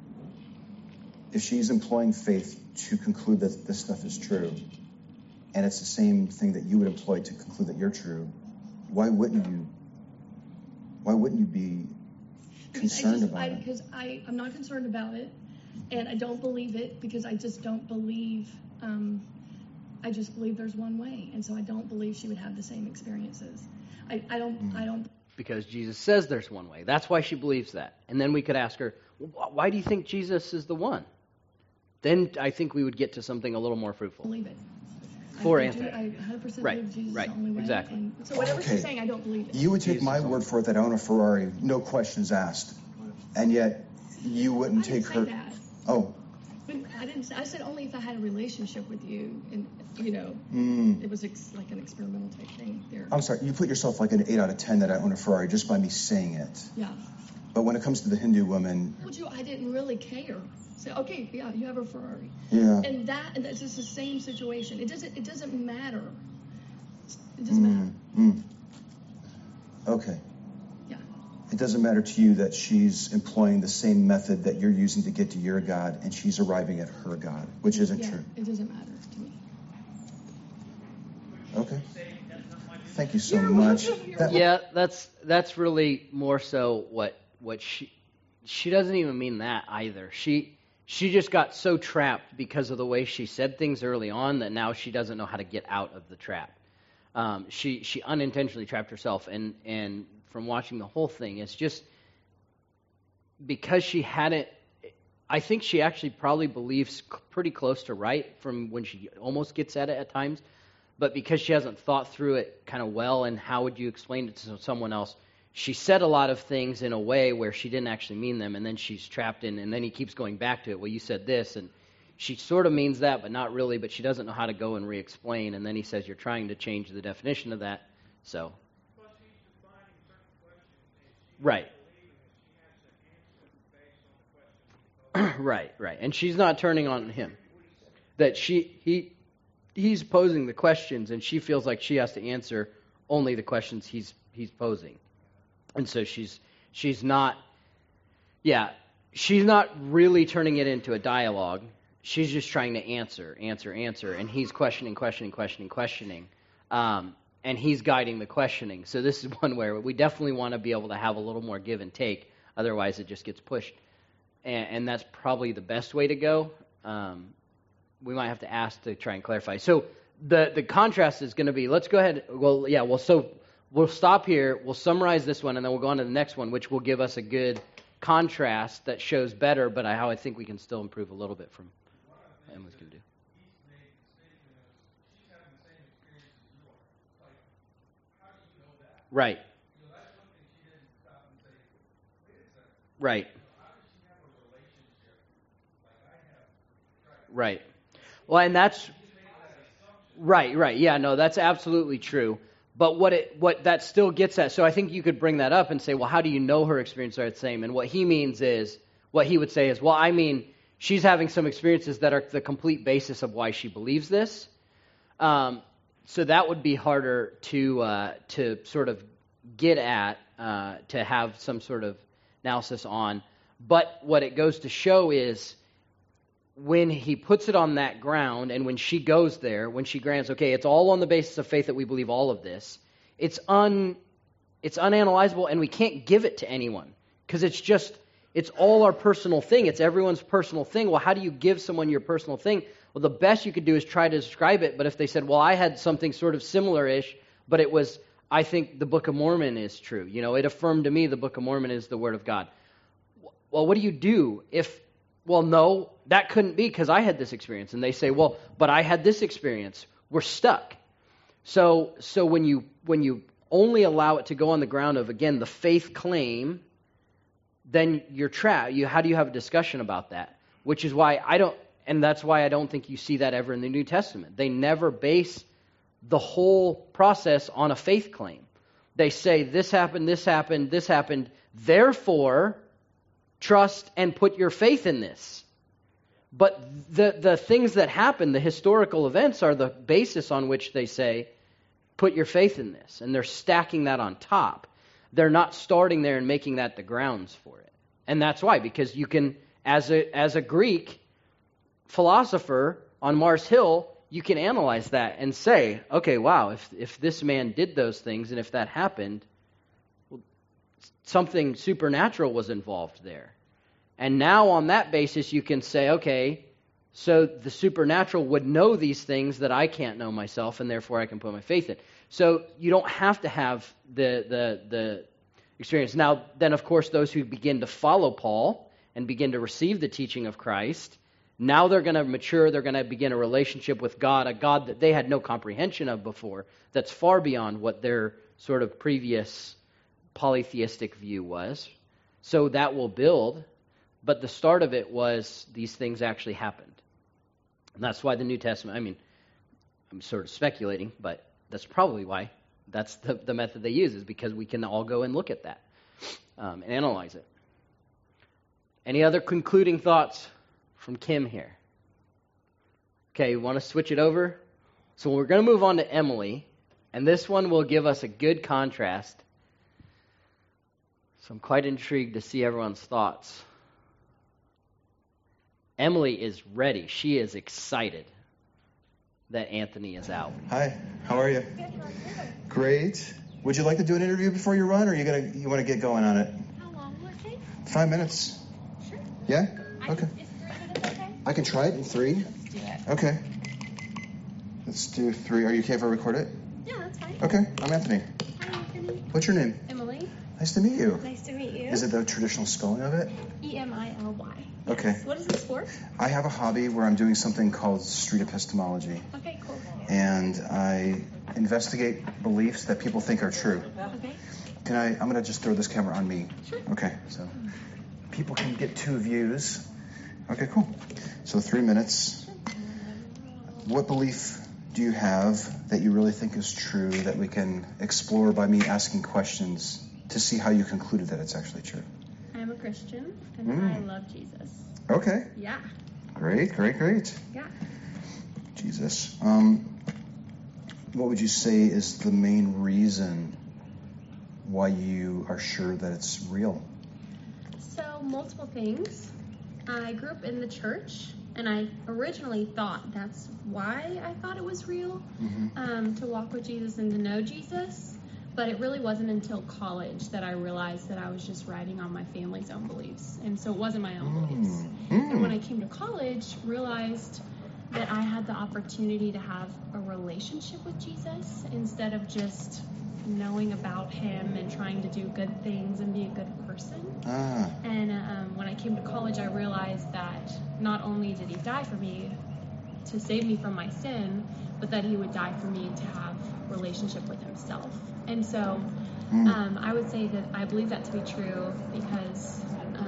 if she's employing faith to conclude that this stuff is true, and it's the same thing that you would employ to conclude that you're true, why wouldn't you? Why wouldn't you be concerned I just, about I, it? Because I, I'm not concerned about it, and I don't believe it because I just don't believe. Um, I just believe there's one way, and so I don't believe she would have the same experiences. I, I don't. Mm. I don't. Because Jesus says there's one way. That's why she believes that. And then we could ask her, well, why do you think Jesus is the one? Then I think we would get to something a little more fruitful. Believe it. For I, I Anthony. do- I one hundred percent Right, believe Jesus right, is the only way. exactly. And so whatever Okay. she's saying, I don't believe it. You would take Jesus my is word for it that I own a Ferrari, no questions asked, and yet you I wouldn't didn't take say her. that. Oh, But I didn't. say- I said only if I had a relationship with you, and you know, mm, it was ex- like an experimental type thing there. I'm sorry. You put yourself like an eight out of ten that I own a Ferrari just by me saying it. Yeah. But when it comes to the Hindu woman, I told you I didn't really care. Say, okay, yeah, you have a Ferrari, yeah. and that and that's just the same situation. It doesn't. It doesn't matter. It doesn't matter. Mm, mm. Okay. Yeah. It doesn't matter to you that she's employing the same method that you're using to get to your God, and she's arriving at her God, which isn't Yeah, true. it doesn't matter to me. Okay. Thank you so You're much. welcome. You're That- Yeah, that's that's really more so what what she she doesn't even mean that either. She she just got so trapped because of the way she said things early on that now she doesn't know how to get out of the trap. Um, she she unintentionally trapped herself, and and from watching the whole thing, it's just because she hadn't. I think she actually probably believes c- pretty close to right from when she almost gets at it at times. But because she hasn't thought through it kind of well, and how would you explain it to someone else, she said a lot of things in a way where she didn't actually mean them, and then she's trapped in, and then he keeps going back to it. Well, you said this, and she sort of means that, but not really, but she doesn't know how to go and re-explain, and then he says, you're trying to change the definition of that, so. Right. right, right. And she's not turning on him. That she he he's posing the questions, and she feels like she has to answer only the questions he's he's posing. And so she's she's not yeah, she's not really turning it into a dialogue. She's just trying to answer, answer, answer, and he's questioning, questioning, questioning, questioning. Um, and he's guiding the questioning. So this is one where we definitely want to be able to have a little more give and take. Otherwise, it just gets pushed. And, and that's probably the best way to go. Um, we might have to ask to try and clarify. So the, the contrast is going to be, let's go ahead. Well, yeah, well, so we'll stop here. We'll summarize this one, and then we'll go on to the next one, which will give us a good contrast that shows better, but I, how I think we can still improve a little bit from what Emily's going to do. Right. Right. Right. Well, and that's right, right. Yeah, no, that's absolutely true. But what it what that still gets at, so I think you could bring that up and say, well, how do you know her experiences are the same? And what he means is, what he would say is, well, I mean, she's having some experiences that are the complete basis of why she believes this. Um, so that would be harder to uh, to sort of get at, uh, to have some sort of analysis on. But what it goes to show is, when he puts it on that ground, and when she goes there, when she grants, okay, it's all on the basis of faith that we believe all of this, it's un, it's unanalyzable, and we can't give it to anyone, because it's just, it's all our personal thing. It's everyone's personal thing. Well, how do you give someone your personal thing? Well, the best you could do is try to describe it, but if they said, well, I had something sort of similar-ish, but it was, I think the Book of Mormon is true. You know, it affirmed to me the Book of Mormon is the Word of God. Well, what do you do if, well, no, that couldn't be because I had this experience. And they say, well, but I had this experience. We're stuck. So so when you when you only allow it to go on the ground of, again, the faith claim, then you're trapped. You, how do you have a discussion about that? Which is why I don't, and that's why I don't think you see that ever in the New Testament. They never base the whole process on a faith claim. They say, this happened, this happened, this happened, therefore, trust and put your faith in this. But the, the things that happen, the historical events, are the basis on which they say, put your faith in this. And they're stacking that on top. They're not starting there and making that the grounds for it. And that's why, because you can, as a as a Greek philosopher on Mars Hill, you can analyze that and say, okay, wow, if if this man did those things and if that happened, well, something supernatural was involved there. And now on that basis, you can say, okay, so the supernatural would know these things that I can't know myself, and therefore I can put my faith in. So you don't have to have the the the experience. Now, then, of course, those who begin to follow Paul and begin to receive the teaching of Christ, Now they're going to mature. They're going to begin a relationship with God, a God that they had no comprehension of before, that's far beyond what their sort of previous polytheistic view was. So that will build. But the start of it was these things actually happened. And that's why the New Testament, I mean, I'm sort of speculating, but that's probably why that's the, the method they use, is because we can all go and look at that um, and analyze it. Any other concluding thoughts from Kim here? Okay, we want to switch it over. So we're going to move on to Emily, and this one will give us a good contrast. So I'm quite intrigued to see everyone's thoughts. Emily is ready. She is excited that Anthony is out. Hi, how are you? Great. Would you like to do an interview before you run, or are you gonna you want to get going on it? How long will it take? Five minutes. Sure. Yeah? I Okay. Can, is three minutes okay? I can try it in three. Let's do it. Okay. Let's do three. Are you okay if I record it? Yeah, that's fine. Okay, I'm Anthony. Hi, Anthony. What's your name? Emily. Nice to meet you. Nice to meet you. Is it the traditional spelling of it? E M I L Y. Okay. Yes. What is this for? I have a hobby where I'm doing something called street epistemology, Okay, cool. and I investigate beliefs that people think are true. Okay. Can I, I'm going to just throw this camera on me. Sure. Okay, so people can get two views. Okay, cool. So three minutes. What belief do you have that you really think is true that we can explore by me asking questions to see how you concluded that it's actually true? I'm a Christian, and Mm. I love Jesus. Okay, Yeah. great, great, great. Yeah. Jesus. Um, what would you say is the main reason why you are sure that it's real? So, multiple things. I grew up in the church, and I originally thought that's why I thought it was real, Mm-hmm. um, to walk with Jesus and to know Jesus. But it really wasn't until college that I realized that I was just riding on my family's own beliefs. And so it wasn't my own beliefs. Mm. And when I came to college, realized that I had the opportunity to have a relationship with Jesus instead of just knowing about him and trying to do good things and be a good person. Ah, And um, when I came to college, I realized that not only did he die for me to save me from my sin, but that he would die for me to have relationship with himself. And so mm. um, I would say that I believe that to be true because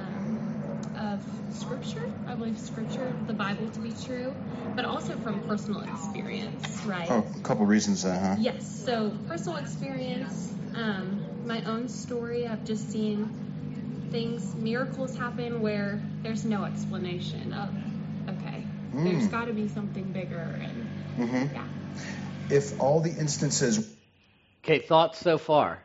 um, of Scripture. I believe Scripture, the Bible, to be true, but also from personal experience, right? Oh, a couple reasons then, huh? Yes, so personal experience, um, my own story, I've just seen things, miracles happen where there's no explanation of, okay, Mm. there's got to be something bigger, and Mm-hmm. yeah. If all the instances... Okay, thoughts so far?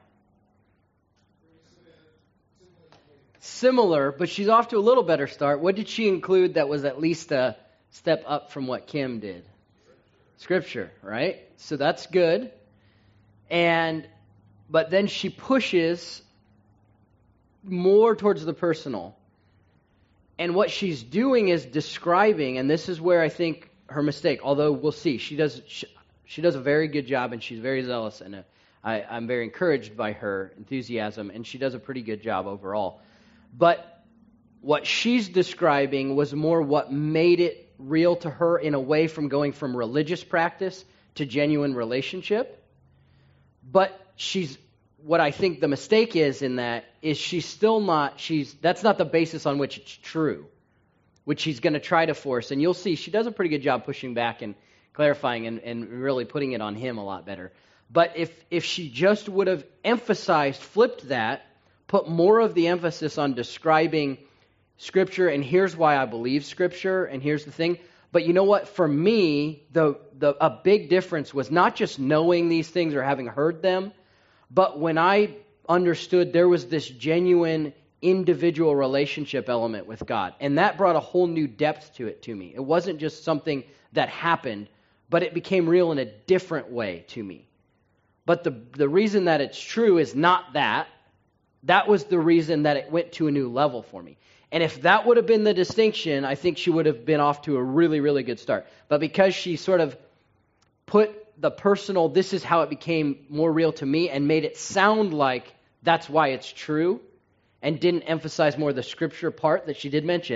Similar, but she's off to a little better start. What did she include that was at least a step up from what Kim did? Scripture, right? So that's good. And but then she pushes more towards the personal. And what she's doing is describing, and this is where I think her mistake, although we'll see, she does she, she does a very good job, and she's very zealous, and uh, I, I'm very encouraged by her enthusiasm, and she does a pretty good job overall. But what she's describing was more what made it real to her in a way from going from religious practice to genuine relationship. But she's, what I think the mistake is in that is she's still not, she's, that's not the basis on which it's true, which she's going to try to force. And you'll see she does a pretty good job pushing back and clarifying and, and really putting it on him a lot better. But if if she just would have emphasized, flipped that, put more of the emphasis on describing Scripture, and here's why I believe Scripture, and here's the thing. But you know what? For me, the the a big difference was not just knowing these things or having heard them, but when I understood there was this genuine individual relationship element with God. And that brought a whole new depth to it to me. It wasn't just something that happened, but it became real in a different way to me. But the the reason that it's true is not that. That was the reason that it went to a new level for me. And if that would have been the distinction, I think she would have been off to a really, really good start. But because she sort of put the personal, this is how it became more real to me, and made it sound like that's why it's true, and didn't emphasize more the Scripture part that she did mention,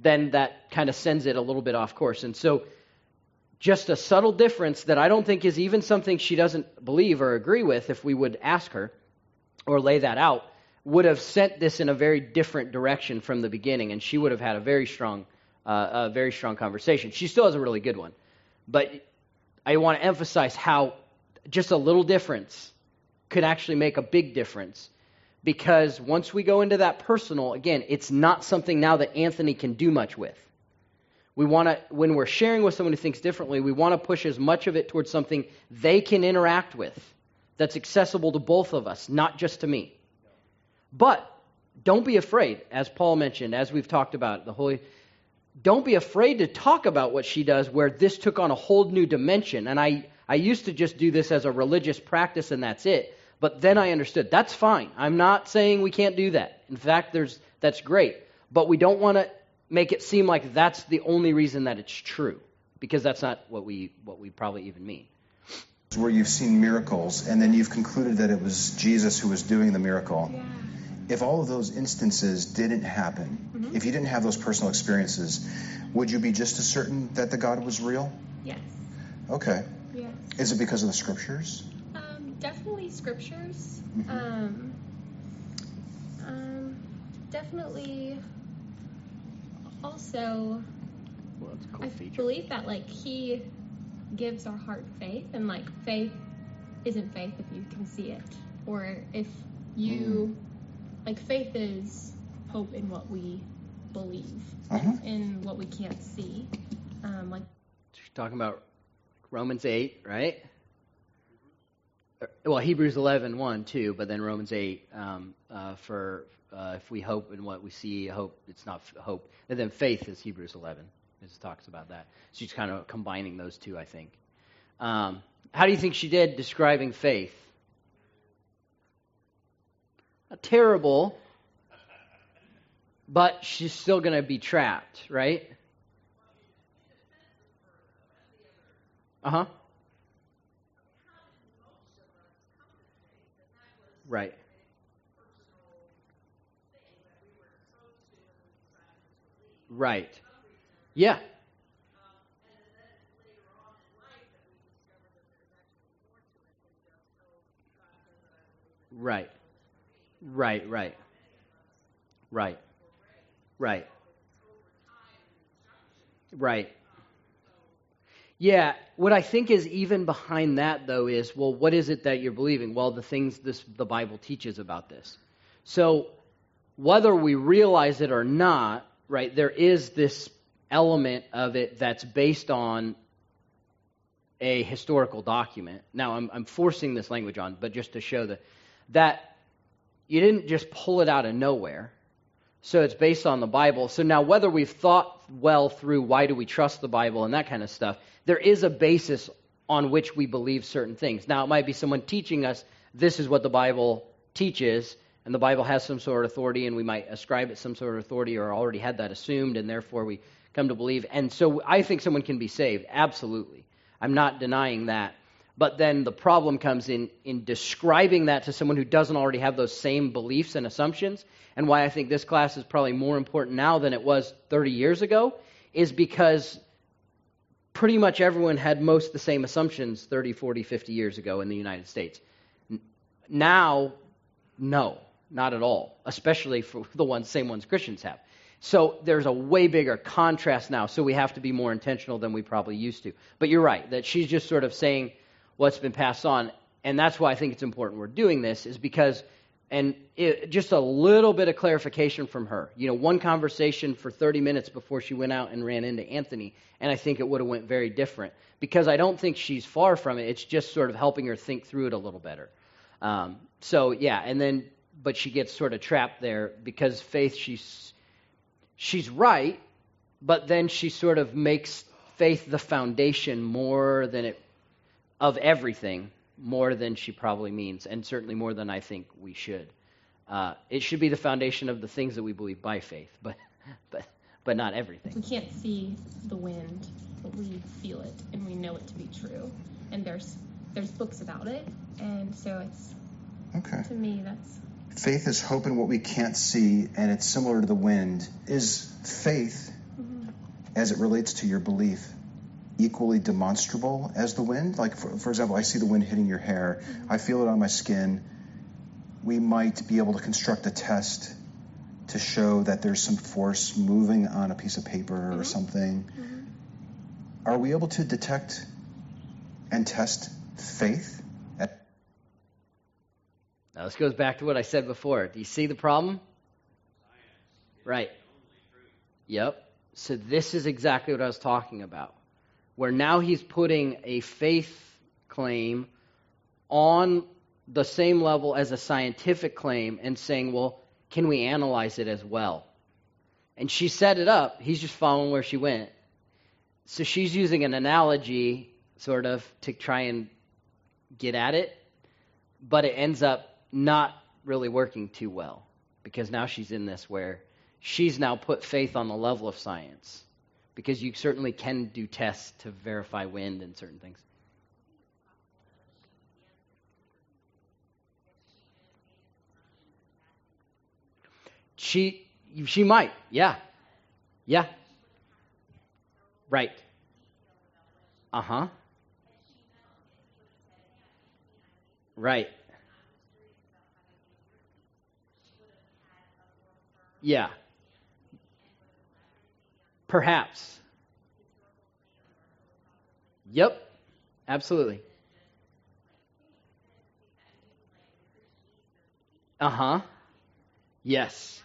then that kind of sends it a little bit off course. And so just a subtle difference that I don't think is even something she doesn't believe or agree with, if we would ask her or lay that out, would have sent this in a very different direction from the beginning, and she would have had a very strong, uh, a very strong conversation. She still has a really good one, but I want to emphasize how just a little difference could actually make a big difference, because once we go into that personal, again, it's not something now that Anthony can do much with. We want to, when we're sharing with someone who thinks differently, we want to push as much of it towards something they can interact with that's accessible to both of us, not just to me. But don't be afraid, as Paul mentioned, as we've talked about, the Holy, don't be afraid to talk about what she does where this took on a whole new dimension. And I, I used to just do this as a religious practice and that's it. But then I understood, that's fine. I'm not saying we can't do that. In fact, there's that's great. But we don't want to make it seem like that's the only reason that it's true, because that's not what we what we probably even mean. Where you've seen miracles and then you've concluded that it was Jesus who was doing the miracle. Yeah. If all of those instances didn't happen, mm-hmm. if you didn't have those personal experiences, would you be just as certain that the God was real? Yes. Okay. Yes. Is it because of the scriptures? Um, definitely scriptures. Mm-hmm. Um, um, definitely. Also, Well, that's a cool I feature. believe that like he gives our heart faith, and like faith isn't faith if you can see it, or if you mm. like faith is hope in what we believe, uh-huh. in what we can't see. Um, like She's talking about Romans eight, right? Well, Hebrews eleven, one, too, but then Romans eight um, uh, for uh, if we hope in what we see, hope it's not f- hope. And then faith is Hebrews eleven. It talks about that. She's kind of combining those two, I think. Um, how do you think she did describing faith? Not terrible, but she's still going to be trapped, right? Uh-huh. Right. Right. Yeah. Right. Right, right. Right. Right. Right. Yeah, what I think is even behind that, though, is, well, what is it that you're believing? Well, the things this the Bible teaches about this. So whether we realize it or not, right, there is this element of it that's based on a historical document. Now, I'm, I'm forcing this language on, but just to show that, that you didn't just pull it out of nowhere. So it's based on the Bible. So now whether we've thought well through why do we trust the Bible and that kind of stuff, there is a basis on which we believe certain things. Now, it might be someone teaching us this is what the Bible teaches, and the Bible has some sort of authority, and we might ascribe it some sort of authority or already had that assumed, and therefore we come to believe. And so I think someone can be saved, absolutely. I'm not denying that. But then the problem comes in in describing that to someone who doesn't already have those same beliefs and assumptions, and why I think this class is probably more important now than it was thirty years ago, is because pretty much everyone had most the same assumptions thirty, forty, fifty years ago in the United States. Now, no, not at all, especially for the ones, same ones Christians have. So there's a way bigger contrast now, so we have to be more intentional than we probably used to. But you're right, that she's just sort of saying what's been passed on, and that's why I think it's important we're doing this, is because, and it, just a little bit of clarification from her. You know, one conversation for thirty minutes before she went out and ran into Anthony, and I think it would have went very different, because I don't think she's far from it. It's just sort of helping her think through it a little better. Um, so, yeah, and then, but she gets sort of trapped there, because faith, she's, she's right, but then she sort of makes faith the foundation more than it, of everything, more than she probably means, and certainly more than I think we should. Uh, it should be the foundation of the things that we believe by faith, but but but not everything. We can't see the wind, but we feel it, and we know it to be true. And there's there's books about it, and so it's, okay. To me, that's... Faith is hope in what we can't see, and it's similar to the wind. Is faith as it relates to your belief, equally demonstrable as the wind? Like, for, for example, I see the wind hitting your hair. Mm-hmm. I feel it on my skin. We might be able to construct a test to show that there's some force moving on a piece of paper mm-hmm. or something. Mm-hmm. Are we able to detect and test faith? At- now, this goes back to what I said before. Do you see the problem? Right. Yep. So this is exactly what I was talking about, where now he's putting a faith claim on the same level as a scientific claim and saying, well, can we analyze it as well? And she set it up. He's just following where she went. So she's using an analogy sort of to try and get at it, but it ends up not really working too well because now she's in this where she's now put faith on the level of science, because you certainly can do tests to verify wind and certain things. She she might, yeah. Yeah. Right. Uh-huh. Right. Yeah. Perhaps. Yep. Absolutely. Uh-huh. Yes.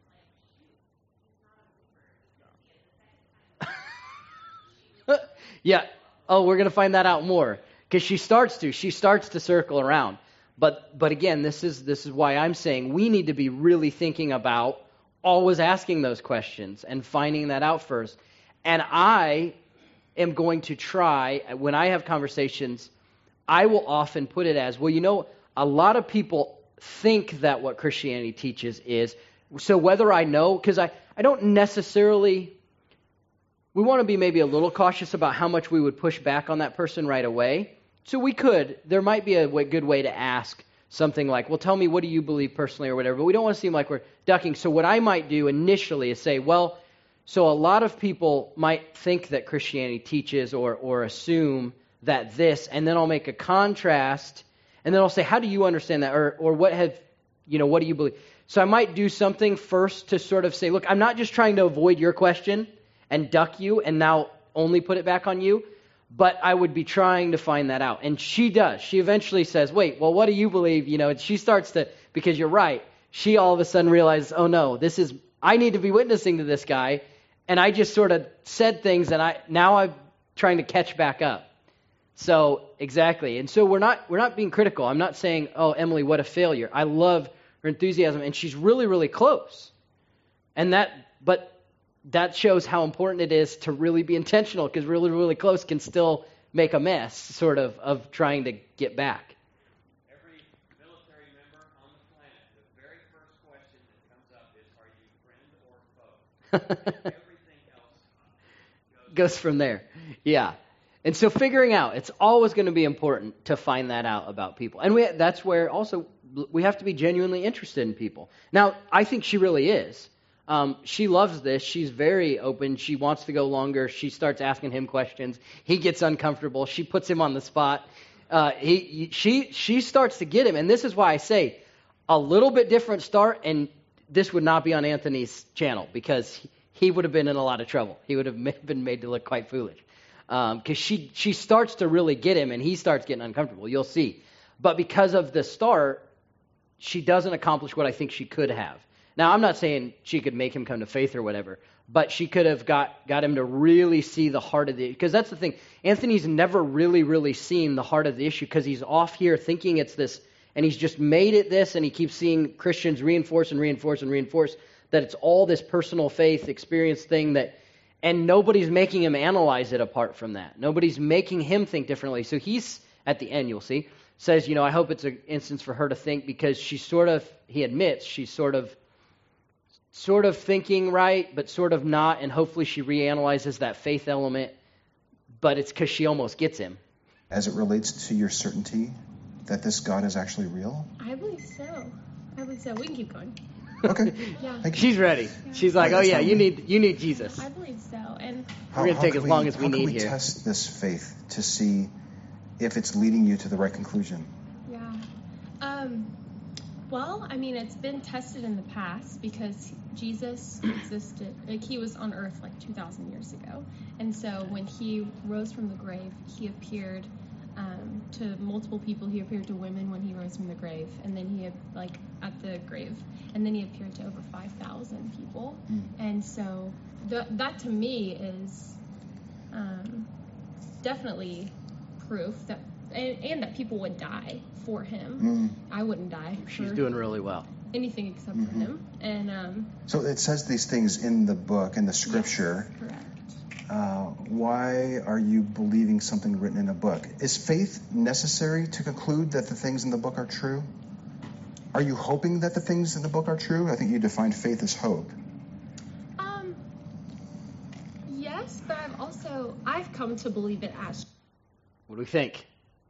Yeah. Oh, we're going to find that out more. Because she starts to. She starts to circle around. But but again, this is this is why I'm saying we need to be really thinking about always asking those questions and finding that out first. And I am going to try, when I have conversations, I will often put it as, well, you know, a lot of people think that what Christianity teaches is, so whether I know, because I, I don't necessarily, we want to be maybe a little cautious about how much we would push back on that person right away. So we could, there might be a way, good way to ask something like, well, tell me, what do you believe personally or whatever, but we don't want to seem like we're ducking. So what I might do initially is say, well, so a lot of people might think that Christianity teaches or or assume that this, and then I'll make a contrast, and then I'll say, how do you understand that? Or or what have, you know, what do you believe? So I might do something first to sort of say, look, I'm not just trying to avoid your question and duck you and now only put it back on you, but I would be trying to find that out. And she does. She eventually says, wait, well, what do you believe? You know, and she starts to, because you're right, she all of a sudden realizes, oh no, this is, I need to be witnessing to this guy. And I just sort of said things, and I now I'm trying to catch back up. So exactly, and so we're not we're not being critical. I'm not saying, oh, Emily, what a failure. I love her enthusiasm, and she's really really close. And that, but that shows how important it is to really be intentional, because really really close can still make a mess, sort of, of trying to get back. Every military member on the planet, the very first question that comes up is, are you friend or foe? Everything else goes, goes from there. Yeah. And so figuring out, it's always going to be important to find that out about people. And we, that's where also we have to be genuinely interested in people. Now, I think she really is. Um, she loves this. She's very open. She wants to go longer. She starts asking him questions. He gets uncomfortable. She puts him on the spot. Uh, he, she, she starts to get him. And this is why I say a little bit different start, and this would not be on Anthony's channel, because he, he would have been in a lot of trouble. He would have been made to look quite foolish. Because um, she, she starts to really get him, and he starts getting uncomfortable. You'll see. But because of the start, she doesn't accomplish what I think she could have. Now, I'm not saying she could make him come to faith or whatever, but she could have got, got him to really see the heart of the issue. Because that's the thing. Anthony's never really, really seen the heart of the issue, because he's off here thinking it's this, and he's just made it this, and he keeps seeing Christians reinforce and reinforce and reinforce that it's all this personal faith experience thing that, and nobody's making him analyze it apart from that. Nobody's making him think differently. So he's, at the end, you'll see, says, you know, I hope it's an instance for her to think, because she's sort of, he admits, she's sort of, sort of thinking right, but sort of not, and hopefully she reanalyzes that faith element, but it's because she almost gets him. As it relates to your certainty that this God is actually real? I believe so. I believe so. We can keep going. Okay. Yeah. Thank you. She's ready. She's like, Wait, oh that's yeah, not you me. need you need Jesus. I believe so. And How- We're gonna how take can as long we- as we how need can we here. test this faith to see if it's leading you to the right conclusion? yeah. Um, well, I mean, it's been tested in the past because Jesus existed, like he was on earth like two thousand years ago. And so when he rose from the grave, he appeared um, to multiple people. He appeared to women when he rose from the grave. And then he had, like, at the grave. And then he appeared to over five thousand people. Mm. And so th- that to me is um, definitely proof that, and, and that people would die for him. Mm. I wouldn't die She's for doing really well. anything except Mhm. for him. And um, So it says these things in the book, in the scripture. yes, correct. Uh, why are you believing something written in a book? Is faith necessary to conclude that the things in the book are true? Are you hoping that the things in the book are true? I think you defined faith as hope. Um, yes, but I've also I've come to believe it as What do we think?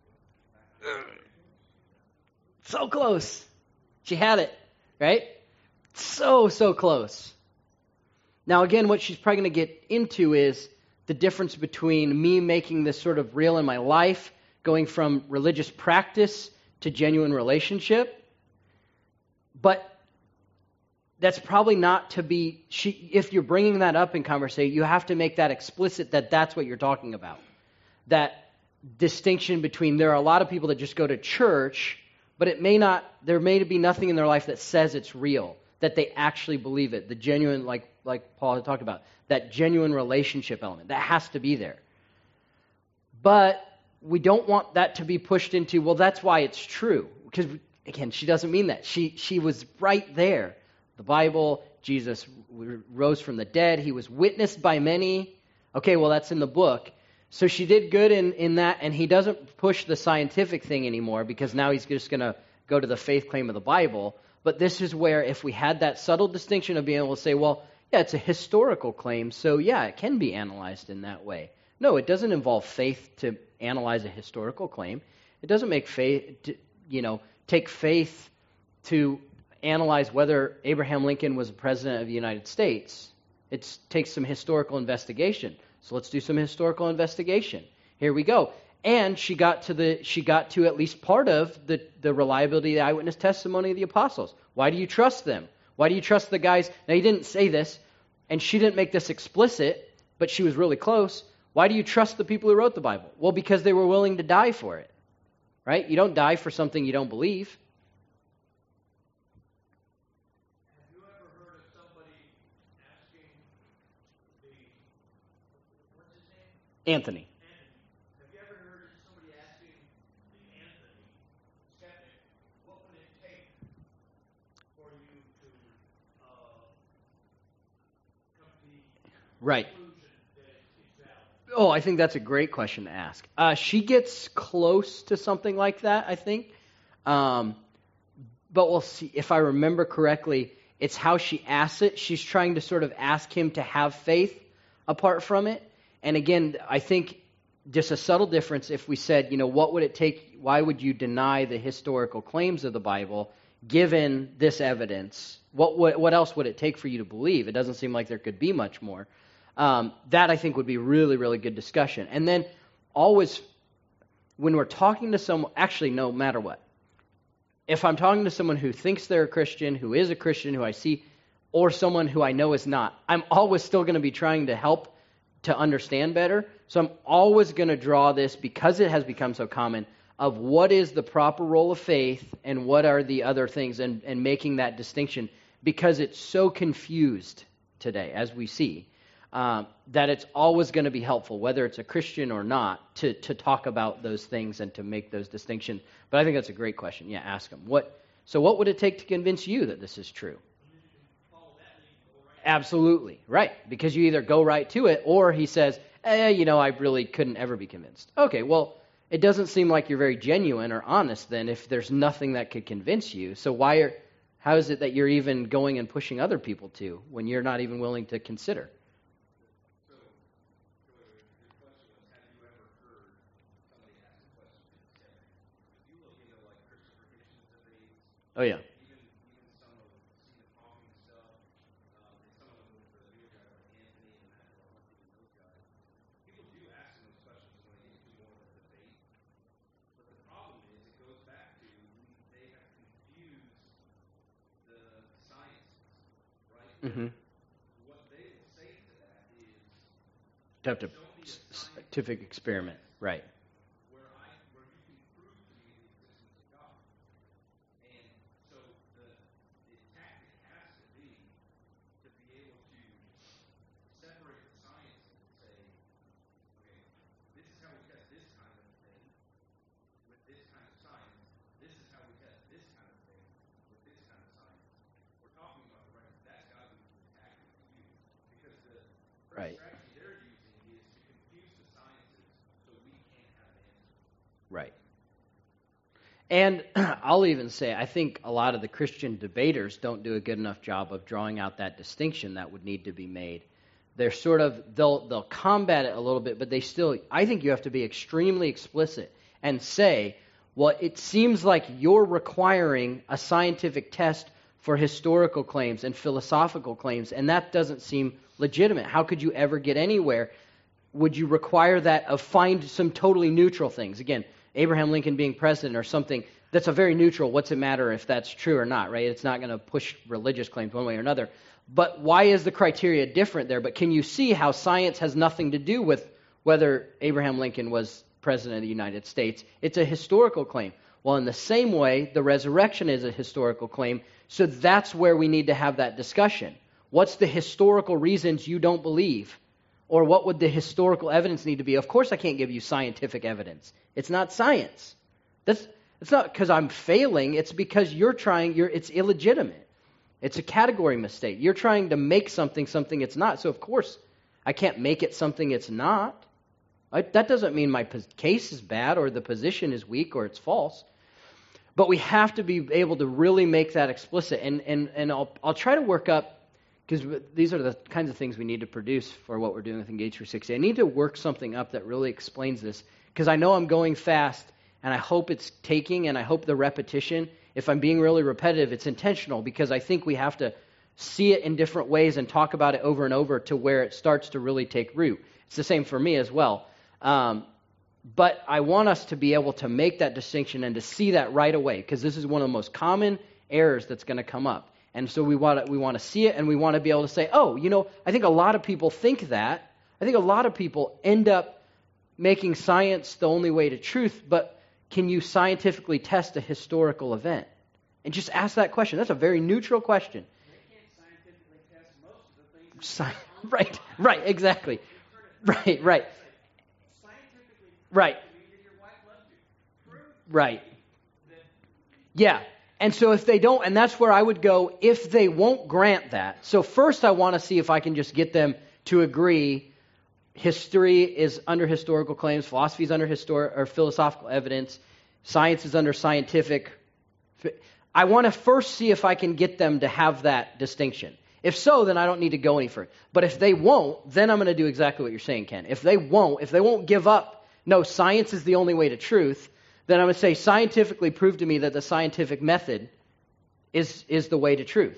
So close. She had it, right? So, so close. Now, again, what she's probably going to get into is the difference between me making this sort of real in my life, going from religious practice to genuine relationship. But that's probably not to be, she, if you're bringing that up in conversation, you have to make that explicit that that's what you're talking about. That distinction between, there are a lot of people that just go to church, but it may not, there may be nothing in their life that says it's real, that they actually believe it. The genuine, like like Paul had talked about, that genuine relationship element, that has to be there. But we don't want that to be pushed into, well, that's why it's true. Because, again, she doesn't mean that. She she was right there. The Bible, Jesus rose from the dead. He was witnessed by many. Okay, well, that's in the book. So she did good in, in that, and he doesn't push the scientific thing anymore because now he's just going to go to the faith claim of the Bible. But this is where if we had that subtle distinction of being able to say, well, yeah, it's a historical claim, so yeah, it can be analyzed in that way. No, it doesn't involve faith to analyze a historical claim. It doesn't make faith, to, you know, take faith to analyze whether Abraham Lincoln was a president of the United States. It takes some historical investigation. So let's do some historical investigation. Here we go. And she got to the she got to at least part of the, the reliability of the eyewitness testimony of the apostles. Why do you trust them? Why do you trust the guys? Now, he didn't say this, and she didn't make this explicit, but she was really close. Why do you trust the people who wrote the Bible? Well, because they were willing to die for it, right? You don't die for something you don't believe. Have you ever heard of somebody asking the, what's his name? Anthony. Anthony. Have you ever heard of somebody asking the Anthony skeptic, what would it take for you to uh, come to the Right. conclusion that it's valid? Oh, I think that's a great question to ask. Uh, she gets close to something like that, I think. Um, but we'll see. If I remember correctly, it's how she asks it. She's trying to sort of ask him to have faith apart from it. And again, I think just a subtle difference if we said, you know, what would it take? Why would you deny the historical claims of the Bible given this evidence? What what, what else would it take for you to believe? It doesn't seem like there could be much more. Um, that, I think, would be really, really good discussion. And then always, when we're talking to someone, actually, no matter what, if I'm talking to someone who thinks they're a Christian, who is a Christian, who I see, or someone who I know is not, I'm always still going to be trying to help to understand better. So I'm always going to draw this, because it has become so common, of what is the proper role of faith and what are the other things, and, and making that distinction, because it's so confused today, as we see. Um, that it's always going to be helpful, whether it's a Christian or not, to to talk about those things and to make those distinctions. But I think that's a great question. Yeah, ask them. What? So what would it take to convince you that this is true? Absolutely, right. Because you either go right to it, or he says, eh, you know, I really couldn't ever be convinced. Okay, well, it doesn't seem like you're very genuine or honest then if there's nothing that could convince you. So why are, how is it that you're even going and pushing other people to when you're not even willing to consider? Oh, yeah. Even even some of Stephen Hawking Mm-hmm. What they will say to that is, To have to scientific experiment, right? Where I, where you can prove to me the existence of God, and so the the tactic has to be to be able to separate the sciences and say, okay, this is how we test this kind of thing with this kind of science. This is how we test this kind of thing with this kind of science. We're talking about the right. That's got to be the tactic to use because the Right. strategy they're using is to confuse the sciences so we can't have an answer. Right. And I'll even say, I think a lot of the Christian debaters don't do a good enough job of drawing out that distinction that would need to be made. They're sort of, they'll they'll combat it a little bit, but they still, I think you have to be extremely explicit and say, well, it seems like you're requiring a scientific test for historical claims and philosophical claims, and that doesn't seem legitimate. How could you ever get anywhere? Would you require that of find some totally neutral things? Again, Abraham Lincoln being president or something that's a very neutral, what's it matter if that's true or not, right? It's not going to push religious claims one way or another. But why is the criteria different there? But can you see how science has nothing to do with whether Abraham Lincoln was president of the United States? It's a historical claim. Well, in the same way, the resurrection is a historical claim, so that's where we need to have that discussion. What's the historical reasons you don't believe? Or what would the historical evidence need to be? Of course I can't give you scientific evidence. It's not science. That's it's not because I'm failing, it's because you're trying, you're it's illegitimate. It's a category mistake. You're trying to make something something it's not. So of course I can't make it something it's not. I, that doesn't mean my pos- case is bad or the position is weak or it's false. But we have to be able to really make that explicit. And and and I'll I'll try to work up, because these are the kinds of things we need to produce for what we're doing with Engage three sixty. I need to work something up that really explains this, because I know I'm going fast, and I hope it's taking, and I hope the repetition, if I'm being really repetitive, it's intentional, because I think we have to see it in different ways and talk about it over and over to where it starts to really take root. It's the same for me as well. Um, but I want us to be able to make that distinction and to see that right away, because this is one of the most common errors that's going to come up. And so we want to, we want to see it, and we want to be able to say, oh, you know, I think a lot of people think that. I think a lot of people end up making science the only way to truth, but can you scientifically test a historical event? And just ask that question. That's a very neutral question. They can't scientifically test most of the things. Sci- right, right, exactly. Right, right. Scientifically, right. your wife loves you. Prove Right. that. Yeah. And so if they don't, and that's where I would go, if they won't grant that. So first I want to see if I can just get them to agree history is under historical claims, philosophy is under histor- or philosophical evidence, science is under scientific. I want to first see if I can get them to have that distinction. If so, then I don't need to go any further. But if they won't, then I'm going to do exactly what you're saying, Ken. If they won't, if they won't give up, no, science is the only way to truth, then I'm going to say, scientifically prove to me that the scientific method is, is the way to truth.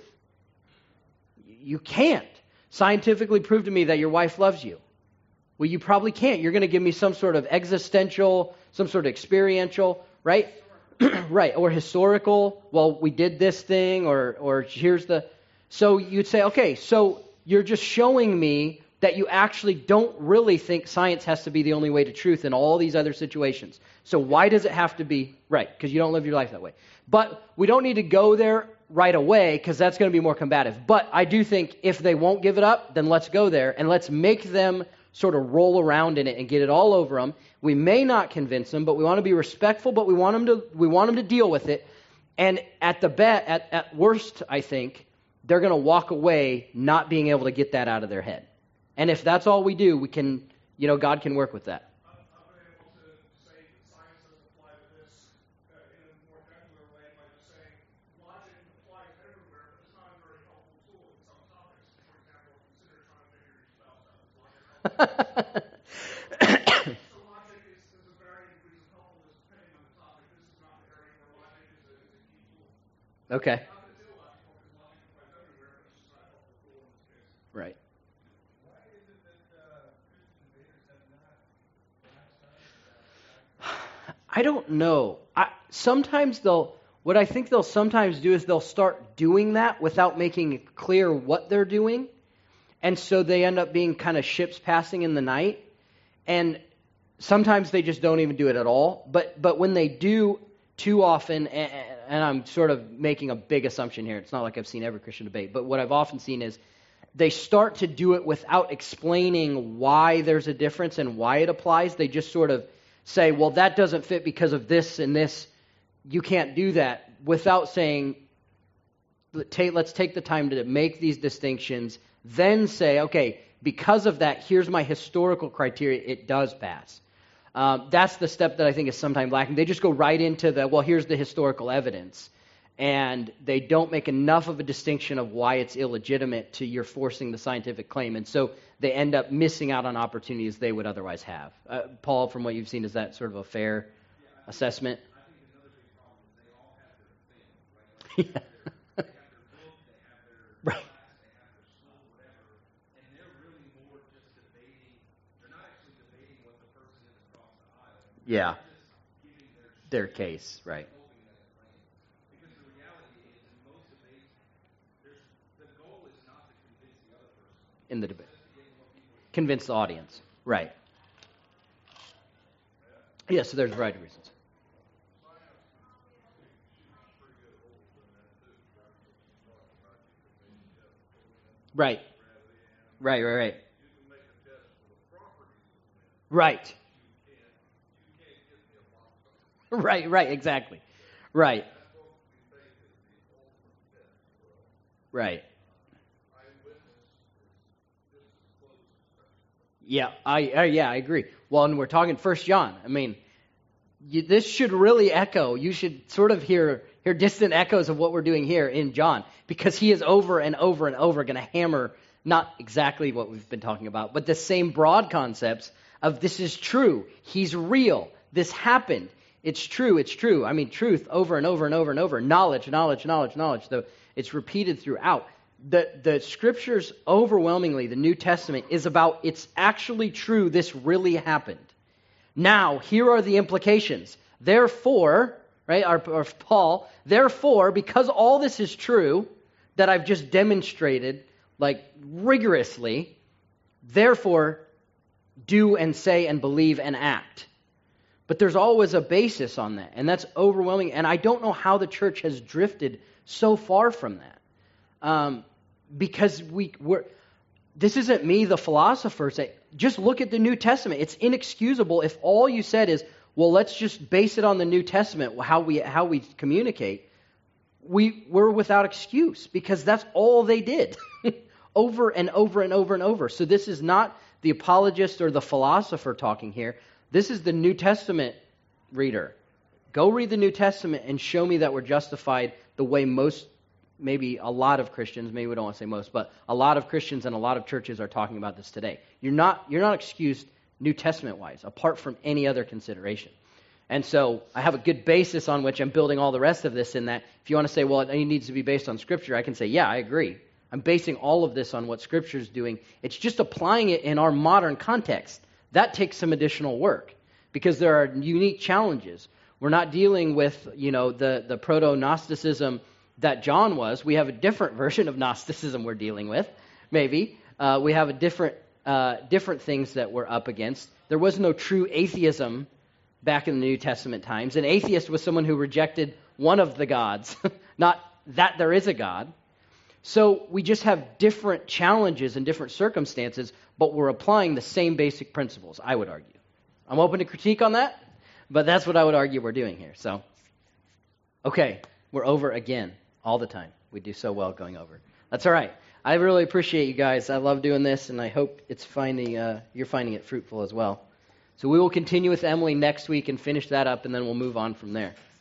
You can't scientifically prove to me that your wife loves you. Well, you probably can't. You're going to give me some sort of existential, some sort of experiential, right? Right, or historical. Well, we did this thing, or or here's the... So you'd say, okay, so you're just showing me that you actually don't really think science has to be the only way to truth in all these other situations. So why does it have to be right? Because you don't live your life that way. But we don't need to go there right away, because that's going to be more combative. But I do think if they won't give it up, then let's go there, and let's make them sort of roll around in it and get it all over them. We may not convince them, but we want to be respectful, but we want them to we want them to deal with it. And at the bet, at, at worst, I think, they're going to walk away not being able to get that out of their head. And if that's all we do, we can, you know, God can work with that. I've been able to say that science doesn't apply to this uh, in a more technical way by just saying logic applies everywhere, but it's not a very helpful tool in some topics. For example, consider trying to figure your spouse out. Is logic helpful? So logic is, is a varying degrees of helpfulness depending on the topic. This is not an area where logic is a, is a key tool. Okay. Not that it's illogical, because logic applies everywhere, but it's just not a helpful tool in this case. Right. I don't know. I, sometimes they'll what I think they'll sometimes do is they'll start doing that without making it clear what they're doing. And so they end up being kind of ships passing in the night. And sometimes they just don't even do it at all. But but when they do too often, and, and I'm sort of making a big assumption here. It's not like I've seen every Christian debate. But what I've often seen is they start to do it without explaining why there's a difference and why it applies. They just sort of say, well, that doesn't fit because of this and this. You can't do that, without saying, let's take the time to make these distinctions, then say, okay, because of that, here's my historical criteria, it does pass. Um, that's the step that I think is sometimes lacking. They just go right into the, well, here's the historical evidence. And they don't make enough of a distinction of why it's illegitimate to you're forcing the scientific claim. And so they end up missing out on opportunities they would otherwise have. Uh, Paul, from what you've seen, is that sort of a fair yeah, I assessment? I think another big problem is they all have their thing. Like, yeah. They have their book, they have their right. class, they have their school, whatever. And they're really more just debating. They're not actually debating what the person is across the aisle. Yeah. They're just giving Their their case, right. In the debate. Convince the audience. Right. Yeah, so there's a variety of reasons. Right. Right, right, right. Right. Right, right, exactly. Right. Right. Yeah, I uh, yeah, I agree. Well, and we're talking First John. I mean, you, this should really echo. You should sort of hear hear distant echoes of what we're doing here in John, because he is over and over and over going to hammer not exactly what we've been talking about, but the same broad concepts of this is true. He's real. This happened. It's true. It's true. I mean, truth over and over and over and over. Knowledge, knowledge, knowledge, knowledge. The, it's repeated throughout. The, the scriptures, overwhelmingly, the New Testament, is about it's actually true, this really happened. Now, here are the implications. Therefore, right, or, or Paul, therefore, because all this is true, that I've just demonstrated, like, rigorously, therefore, do and say and believe and act. But there's always a basis on that, and that's overwhelming, and I don't know how the church has drifted so far from that. Um, because we, we're, this isn't me, the philosopher, saying, just look at the New Testament. It's inexcusable if all you said is, well, let's just base it on the New Testament, how we how we communicate. We, we're without excuse, because that's all they did, over and over and over and over. So this is not the apologist or the philosopher talking here. This is the New Testament reader. Go read the New Testament and show me that we're justified the way most, maybe a lot of Christians, maybe we don't want to say most, but a lot of Christians and a lot of churches are talking about this today. You're not you're not excused New Testament-wise, apart from any other consideration. And so I have a good basis on which I'm building all the rest of this in that. If you want to say, well, it needs to be based on Scripture, I can say, yeah, I agree. I'm basing all of this on what Scripture is doing. It's just applying it in our modern context. That takes some additional work because there are unique challenges. We're not dealing with, you know, the, the proto-Gnosticism that John was. We have a different version of Gnosticism we're dealing with, maybe. Uh, we have a different uh, different things that we're up against. There was no true atheism back in the New Testament times. An atheist was someone who rejected one of the gods, not that there is a God. So we just have different challenges and different circumstances, but we're applying the same basic principles, I would argue. I'm open to critique on that, but that's what I would argue we're doing here. So, okay, we're over again all the time. We do so well going over. That's all right. I really appreciate you guys. I love doing this, and I hope it's finding uh, you're finding it fruitful as well. So we will continue with Emily next week and finish that up, and then we'll move on from there.